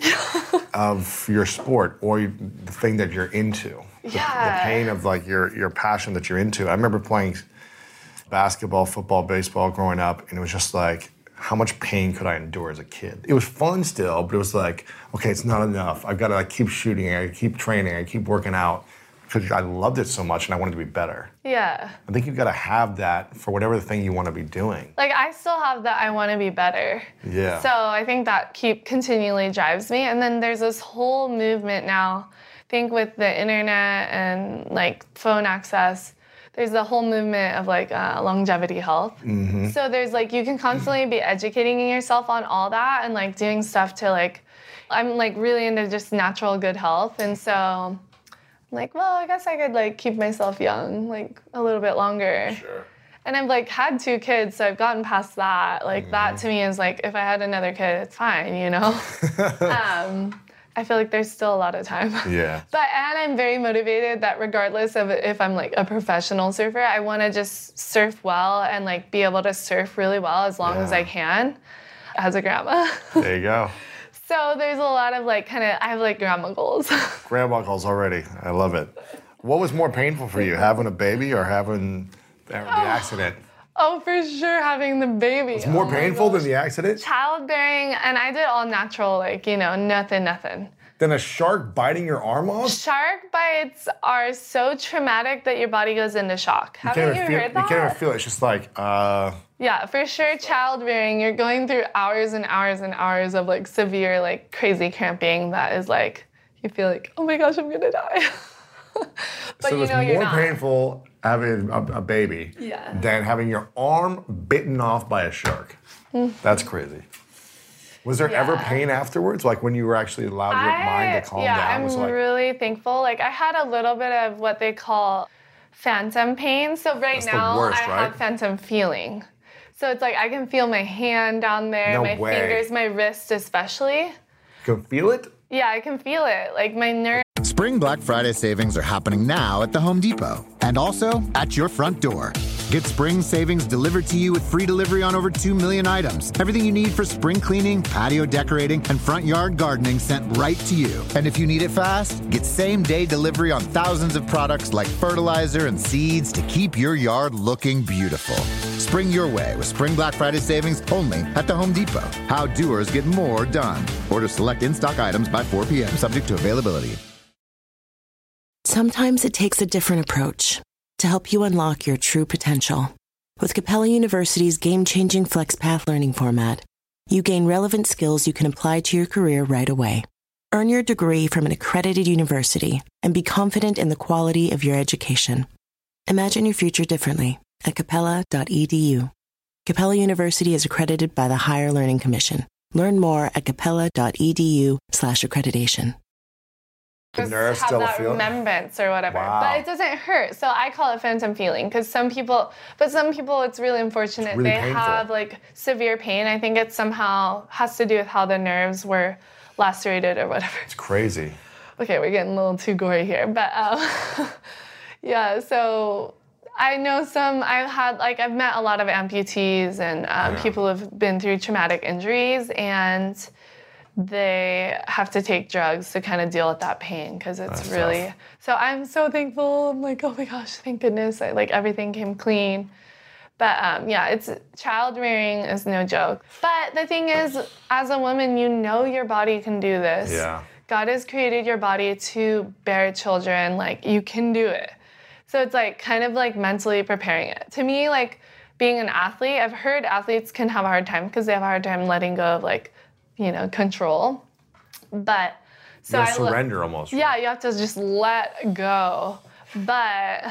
of your sport or you, the thing that you're into. The, Yeah. the pain of like your your passion that you're into. I remember playing basketball, football, baseball growing up, and it was just like, how much pain could I endure as a kid? It was fun still, but it was like, okay, it's not enough. I've got to like keep shooting, I keep training, I keep working out because I loved it so much and I wanted to be better. Yeah. I think you've got to have that for whatever the thing you want to be doing. Like, I still have that I want to be better. Yeah. So I think that keep continually drives me. And then there's this whole movement now, I think with the internet and like phone access, there's the whole movement of like uh, longevity health. Mm-hmm. So there's like, you can constantly be educating yourself on all that and like doing stuff to like, I'm like really into just natural good health. And so I'm like, well, I guess I could like keep myself young like a little bit longer. Sure. And I've like had two kids, so I've gotten past that. Like Mm-hmm. that to me is like, if I had another kid, it's fine, you know? um, I feel like there's still a lot of time. Yeah. But, and I'm very motivated that regardless of if I'm like a professional surfer, I want to just surf well and like be able to surf really well as long as Yeah. I can as a grandma. There you go. So there's a lot of like kind of, I have like grandma goals. Grandma calls already. I love it. What was more painful for you, having a baby or having the, the accident? Oh, for sure, having the baby. It's more Oh my painful gosh. than the accident? Childbearing, and I did all natural, like, you know, nothing, nothing. Than a shark biting your arm off? Shark bites are so traumatic that your body goes into shock. You Haven't can't you even feel, heard you that? can't even feel it. It's just like, uh, Yeah, for sure, childbearing, you're going through hours and hours and hours of like severe, like crazy cramping that is like, you feel like, oh my gosh, I'm gonna die. But so you it's know you're more not. painful having a, a baby Yeah. than having your arm bitten off by a shark. That's crazy. Was there ever Yeah. pain afterwards? Like when you were actually allowed your mind to calm yeah, down? I'm Was it like, really thankful. Like I had a little bit of what they call phantom pain. So right That's the now worst, I right? have phantom feeling. So it's like I can feel my hand down there, No my way. fingers, my wrist especially. you can feel it? Yeah, I can feel it. Like my nerve. Spring Black Friday savings are happening now at the Home Depot and also at your front door. Get spring savings delivered to you with free delivery on over two million items. Everything you need for spring cleaning, patio decorating, and front yard gardening sent right to you. And if you need it fast, get same-day delivery on thousands of products like fertilizer and seeds to keep your yard looking beautiful. Spring your way with Spring Black Friday savings only at the Home Depot. How doers get more done. Order select in-stock items by four p.m. subject to availability. Sometimes it takes a different approach to help you unlock your true potential. With Capella University's game-changing FlexPath learning format, you gain relevant skills you can apply to your career right away. Earn your degree from an accredited university and be confident in the quality of your education. Imagine your future differently at capella dot e d u. Capella University is accredited by the Higher Learning Commission. Learn more at capella dot e d u slash accreditation. The Just nerve have still that feel it? remembrance or whatever. Wow. But it doesn't hurt. So I call it phantom feeling because some people, but some people it's really unfortunate. really they painful. have like severe pain. I think it somehow has to do with how the nerves were lacerated or whatever. It's crazy. Okay, we're getting a little too gory here. But um, yeah, so I know some, I've had, like, I've met a lot of amputees and um, Yeah. people who've been through traumatic injuries, and they have to take drugs to kind of deal with that pain because it's That's really, tough. so I'm so thankful. I'm like, oh my gosh, thank goodness. I, like, everything came clean. But um, yeah, it's child rearing is no joke. But the thing is, as a woman, you know your body can do this. Yeah. God has created your body to bear children. Like, you can do it. So it's like kind of like mentally preparing it. To me, like being an athlete, I've heard athletes can have a hard time because they have a hard time letting go of like, you know, control. But so You I gotta lo- surrender almost. Yeah, you have to just let go. But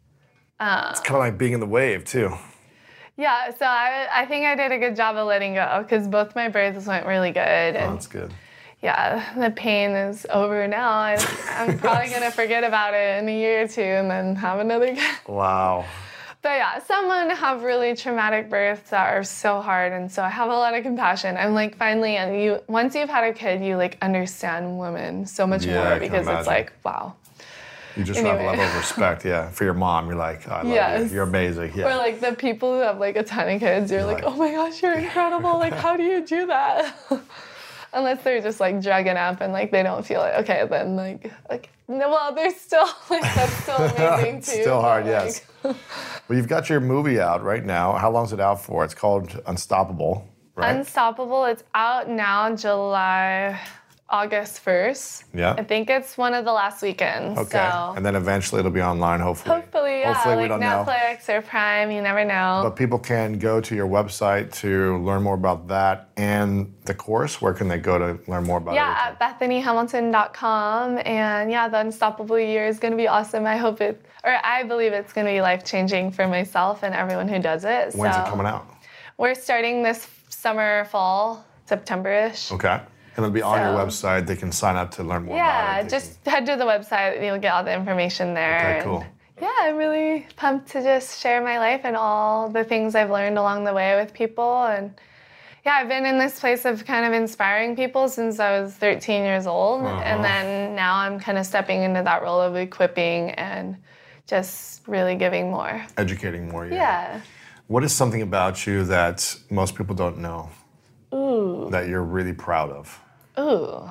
It's kind of like being in the wave too. yeah, so I I think I did a good job of letting go because both my births went really good. Oh, And that's good. yeah, the pain is over now. I, I'm probably going to forget about it in a year or two and then have another kid. Wow. But yeah, some women have really traumatic births that are so hard, and so I have a lot of compassion. I'm like, finally, and you once you've had a kid, you like understand women so much Yeah, I more can because it's imagine. like, wow. You just have a Anyway. level of respect, yeah. For your mom, you're like, I love Yes. you. You're amazing. Yeah. Or like the people who have like a ton of kids, you're, You're like, like- oh my gosh, you're incredible. Like, how do you do that? Unless they're just like drugging up and like they don't feel it. Okay, then like, like no, well, they're still like that's still amazing It's too. still hard, but, yes. like, Well, you've got your movie out right now. How long is it out for? It's called Unstoppable, right? Unstoppable. It's out now, July, August first. Yeah. I think it's one of the last weekends. okay. So And then eventually it'll be online, hopefully. hopefully, yeah, Hopefully we like don't know. Netflix or Prime. You never know. But people can go to your website to learn more about that and the course. Where can they go to learn more about Yeah, everything? at bethany hamilton dot com. And yeah, the Unstoppable year is going to be awesome. I hope it, or I believe it's going to be life-changing for myself and everyone who does it. When's so it coming out? We're starting this summer, fall, September-ish. Okay. And it'll be on your So- website. They can sign up to learn more Yeah, about it. They just head to the website. You'll get all the information there. Okay, and cool. Yeah, I'm really pumped to just share my life and all the things I've learned along the way with people. And yeah, I've been in this place of kind of inspiring people since I was thirteen years old. Uh-huh. And then now I'm kind of stepping into that role of equipping and just really giving more. can educating more. Yeah. Yeah. What is something about you that most people don't know? Ooh. That you're really proud of? Ooh.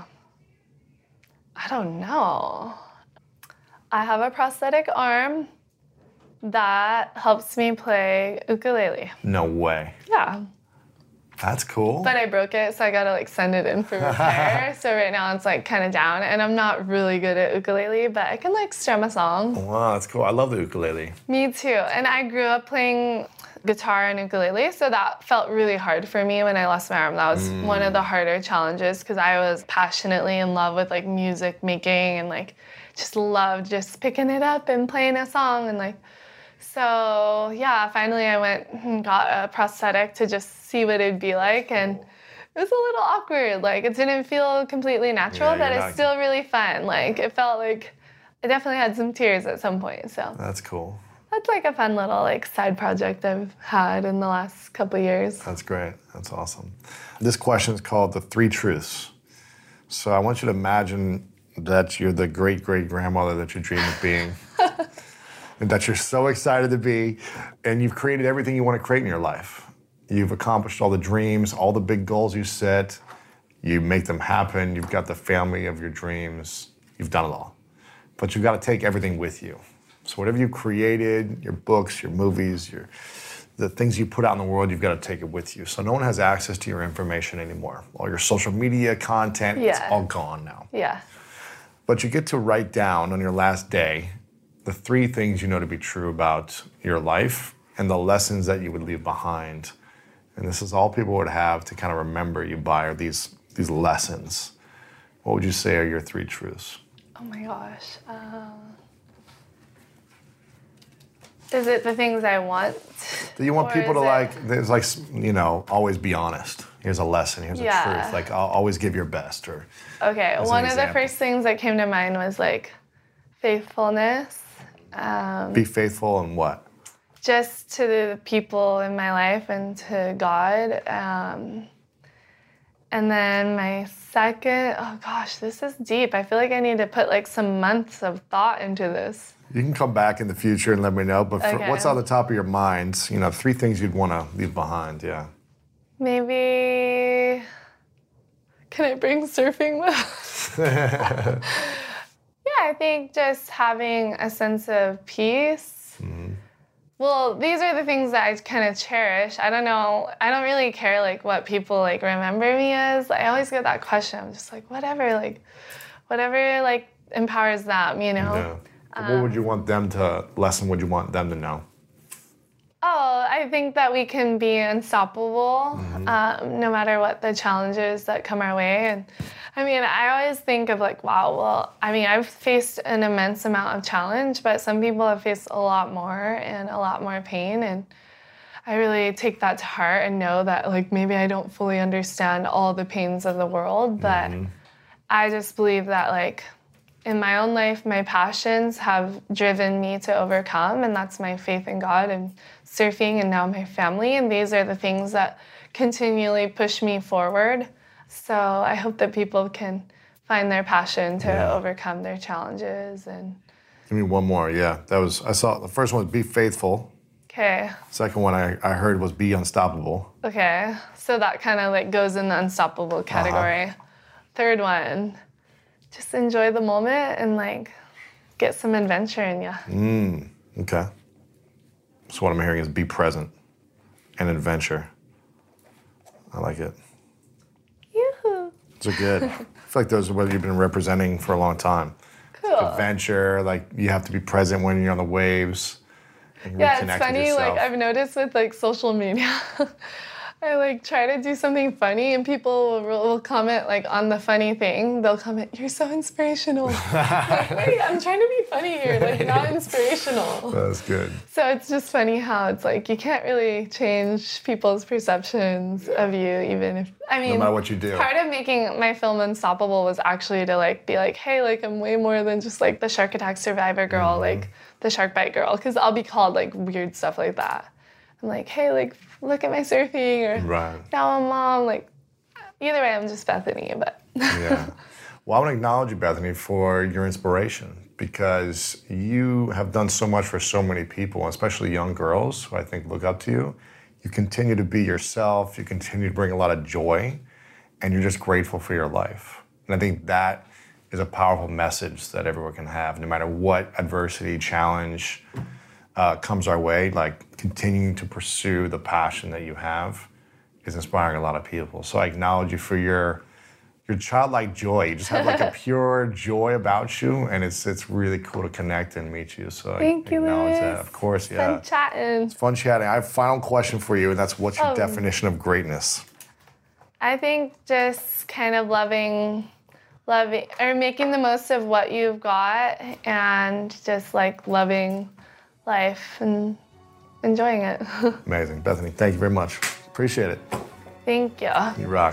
I don't know. I have a prosthetic arm that helps me play ukulele. No way. Yeah. That's cool. But I broke it, so I gotta like send it in for repair. So right now it's like kind of down, and I'm not really good at ukulele, but I can like strum a song. Wow, that's cool. I love the ukulele. Me too. And I grew up playing guitar and ukulele, so that felt really hard for me when I lost my arm. That was one of the harder challenges because I was passionately in love with like music making and like just loved just picking it up and playing a song and like. So yeah, finally I went and got a prosthetic to just see what it'd be like, and it was a little awkward. Like it didn't feel completely natural, Yeah, but you're it's not- still really fun. Like it felt like I definitely had some tears at some point. So That's cool. that's like a fun little like side project I've had in the last couple of years. That's great. That's awesome. This question is called the three truths. So I want you to imagine that you're the great great grandmother that you dream of being. and that you're so excited to be, and you've created everything you want to create in your life. You've accomplished all the dreams, all the big goals you set. You make them happen. You've got the family of your dreams. You've done it all. But you've got to take everything with you. So whatever you created, your books, your movies, your the things you put out in the world, you've got to take it with you. So no one has access to your information anymore. All your social media content, Yeah. it's all gone now. Yeah. But you get to write down on your last day the three things you know to be true about your life and the lessons that you would leave behind. And this is all people would have to kind of remember you by, are these, these lessons. What would you say are your three truths? Oh my gosh. Um, is it the things I want? Do you want Or people to is like, it- there's like, you know, always be honest. Here's a lesson, here's a Yeah. truth. Like, I'll always give your best, or Okay, as an one of the example. first things that came to mind was like faithfulness. Um, be faithful in what? just to the people in my life and to God. Um, and then my second, oh gosh, this is deep. I feel like I need to put like some months of thought into this. You can come back in the future and let me know, but for Okay. what's on the top of your mind, you know, three things you'd want to leave behind, yeah. Maybe, can I bring surfing with? Yeah, I think just having a sense of peace. Mm-hmm. Well, these are the things that I kind of cherish. I don't know. I don't really care like what people like remember me as. I always get that question. I'm just like, whatever, like, whatever like empowers them, you know. Yeah. But what would you want them to, lesson would you want them to know? Oh, I think that we can be unstoppable, Mm-hmm. um, no matter what the challenges that come our way. And I mean, I always think of like, wow, well, I mean, I've faced an immense amount of challenge, but some people have faced a lot more and a lot more pain. And I really take that to heart and know that like maybe I don't fully understand all the pains of the world, but Mm-hmm. I just believe that like in my own life, my passions have driven me to overcome, and that's my faith in God and surfing and now my family. And these are the things that continually push me forward. So I hope that people can find their passion to Yeah. overcome their challenges. And Give me one more, yeah. That was, I saw, the first one was be faithful. okay, Second one I, I heard was be unstoppable. okay. So that kind of like goes in the unstoppable category. Third one, just enjoy the moment and like get some adventure in you. Okay. So what I'm hearing is be present and adventure. I like it. Yoo-hoo. Those are good. I feel like those are what you've been representing for a long time. Cool. Adventure, like you have to be present when you're on the waves. And Yeah, reconnect it's with funny, yourself. like I've noticed with like social media, I like try to do something funny and people will, will comment like on the funny thing, they'll comment, "You're so inspirational." Like, wait, I'm trying to be funny here, like not inspirational. That's good. So it's just funny how it's like you can't really change people's perceptions of you, even if, I mean, matter what you do. Part of making my film Unstoppable was actually to like be like, hey, like I'm way more than just like the shark attack survivor girl, Mm-hmm. like the shark bite girl, because I'll be called like weird stuff like that. I'm like, hey, like look at my surfing, or Right. now I'm mom. Like either way, I'm just Bethany, but Yeah. Well, I want to acknowledge you, Bethany, for your inspiration, because you have done so much for so many people, especially young girls who I think look up to you. You continue to be yourself. You continue to bring a lot of joy, and you're just grateful for your life. And I think that is a powerful message that everyone can have, no matter what adversity, challenge uh, comes our way. Like continuing to pursue the passion that you have is inspiring a lot of people. So I acknowledge you for your your childlike joy. You just have like a pure joy about you, and it's it's really cool to connect and meet you. So thank I you, acknowledge Lewis. that. Of course, Fun yeah. chatting. Fun chatting. I have a final question for you, and that's what's your Oh. definition of greatness? I think just kind of loving, loving, or making the most of what you've got, and just like loving life and enjoying it. Amazing. Bethany, thank you very much. Appreciate it. Thank you. You rock.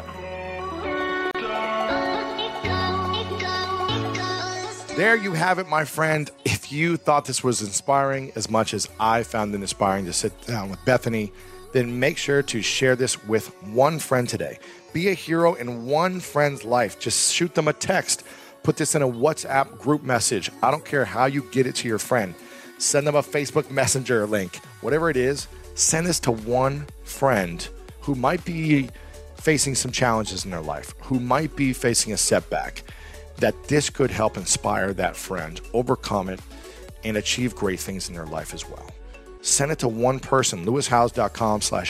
There you have it, my friend. If you thought this was inspiring as much as I found it inspiring to sit down with Bethany, then make sure to share this with one friend today. Be a hero in one friend's life. Just shoot them a text. Put this in a WhatsApp group message. I don't care how you get it to your friend. send them a Facebook Messenger link. Whatever it is, send this to one friend who might be facing some challenges in their life, who might be facing a setback, that this could help inspire that friend, overcome it, and achieve great things in their life as well. Send it to one person, lewishowes.com slash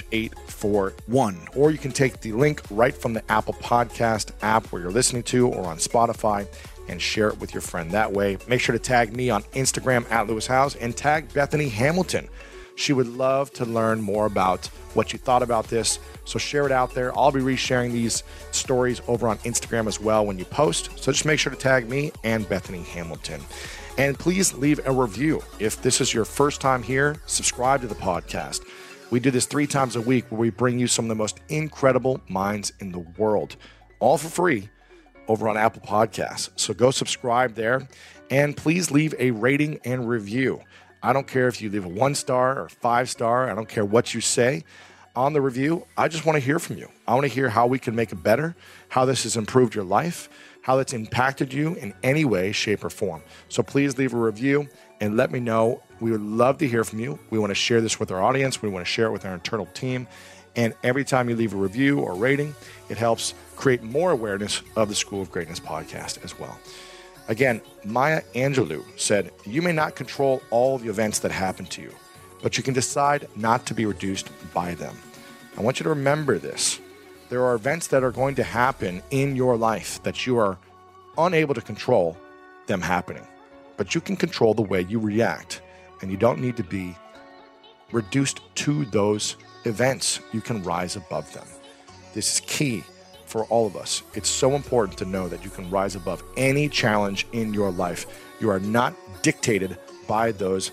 841. Or you can take the link right from the Apple Podcast app where you're listening to, or on Spotify, and share it with your friend that way. Make sure to tag me on Instagram at Lewis Howes and tag Bethany Hamilton. She would love to learn more about what you thought about this. So share it out there. I'll be resharing these stories over on Instagram as well when you post. So just make sure to tag me and Bethany Hamilton. And please leave a review. If this is your first time here, subscribe to the podcast. We do this three times a week where we bring you some of the most incredible minds in the world, all for free over on Apple Podcasts. So go subscribe there, and please leave a rating and review. I don't care if you leave a one star or five star. I don't care what you say on the review. I just want to hear from you. I want to hear how we can make it better, how this has improved your life, how it's impacted you in any way, shape, or form. So please leave a review and let me know. We would love to hear from you. We want to share this with our audience. We want to share it with our internal team. And every time you leave a review or rating, it helps create more awareness of the School of Greatness podcast as well. Again, Maya Angelou said, "You may not control all the events that happen to you, but you can decide not to be reduced by them." I want you to remember this. There are events that are going to happen in your life that you are unable to control them happening, but you can control the way you react, and you don't need to be reduced to those events. You can rise above them. This is key for all of us. It's so important to know that you can rise above any challenge in your life. You are not dictated by those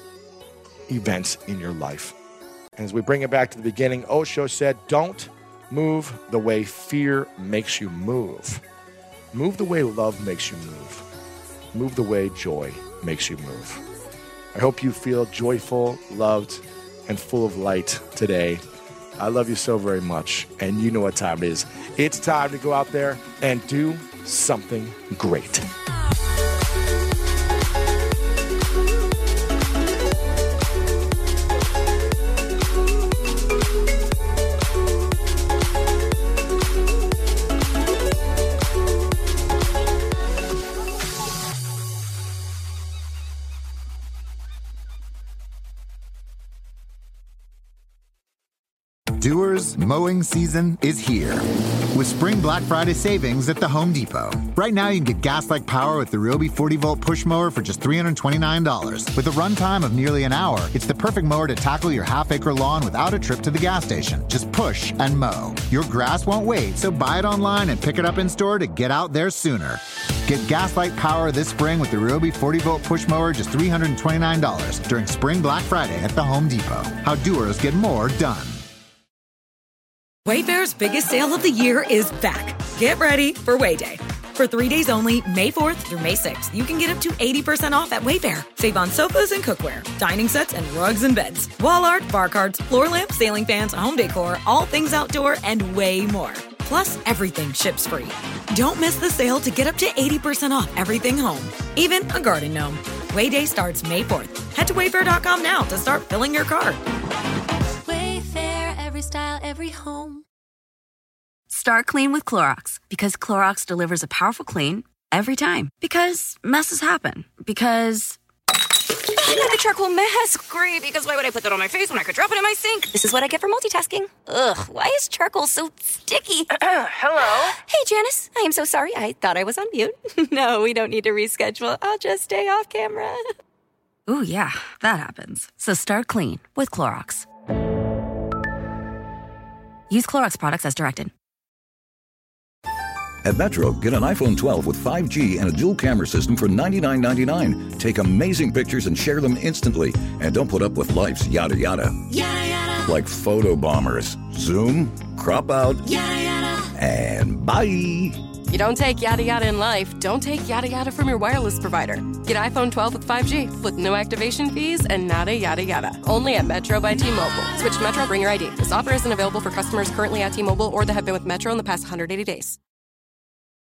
events in your life. And as we bring it back to the beginning, Osho said, don't move the way fear makes you move. Move the way love makes you move. Move the way joy makes you move. I hope you feel joyful, loved, and full of light today. I love you so very much, and you know what time it is. It's time to go out there and do something great. Doers, mowing season is here with Spring Black Friday savings at the Home Depot. Right now, you can get gas-like power with the Ryobi forty volt push mower for just three hundred twenty-nine dollars. With a runtime of nearly an hour, it's the perfect mower to tackle your half-acre lawn without a trip to the gas station. Just push and mow. Your grass won't wait, so buy it online and pick it up in store to get out there sooner. Get gas-like power this spring with the Ryobi forty volt push mower, just three hundred twenty-nine dollars during Spring Black Friday at the Home Depot. How doers get more done. Wayfair's biggest sale of the year is back. Get ready for Way Day. For three days only, May fourth through May sixth, you can get up to eighty percent off at Wayfair. Save on sofas and cookware, dining sets and rugs and beds, wall art, bar cards, floor lamps, ceiling fans, home decor, all things outdoor, and way more. Plus, everything ships free. Don't miss the sale to get up to eighty percent off everything home, even a garden gnome. Way Day starts May fourth. Head to wayfair dot com now to start filling your cart. Wayfair, every style, every home. Start clean with Clorox, because Clorox delivers a powerful clean every time. Because messes happen. Because I got a charcoal mask. Great, because why would I put that on my face when I could drop it in my sink? This is what I get for multitasking. Ugh, why is charcoal so sticky? Hello? Hey, Janice. I am so sorry. I thought I was on mute. No, we don't need to reschedule. I'll just stay off camera. Ooh, yeah, that happens. So start clean with Clorox. Use Clorox products as directed. At Metro, get an iPhone twelve with five G and a dual camera system for ninety-nine ninety-nine. Take amazing pictures and share them instantly. And don't put up with life's yada yada. Yada yada. Like photo bombers. Zoom, crop out, Yada yada. and bye. You don't take yada yada in life, don't take yada yada from your wireless provider. Get iPhone twelve with five G with no activation fees and nada yada yada. Only at Metro by T-Mobile. Switch to Metro, bring your I D. This offer isn't available for customers currently at T-Mobile or that have been with Metro in the past one hundred eighty days.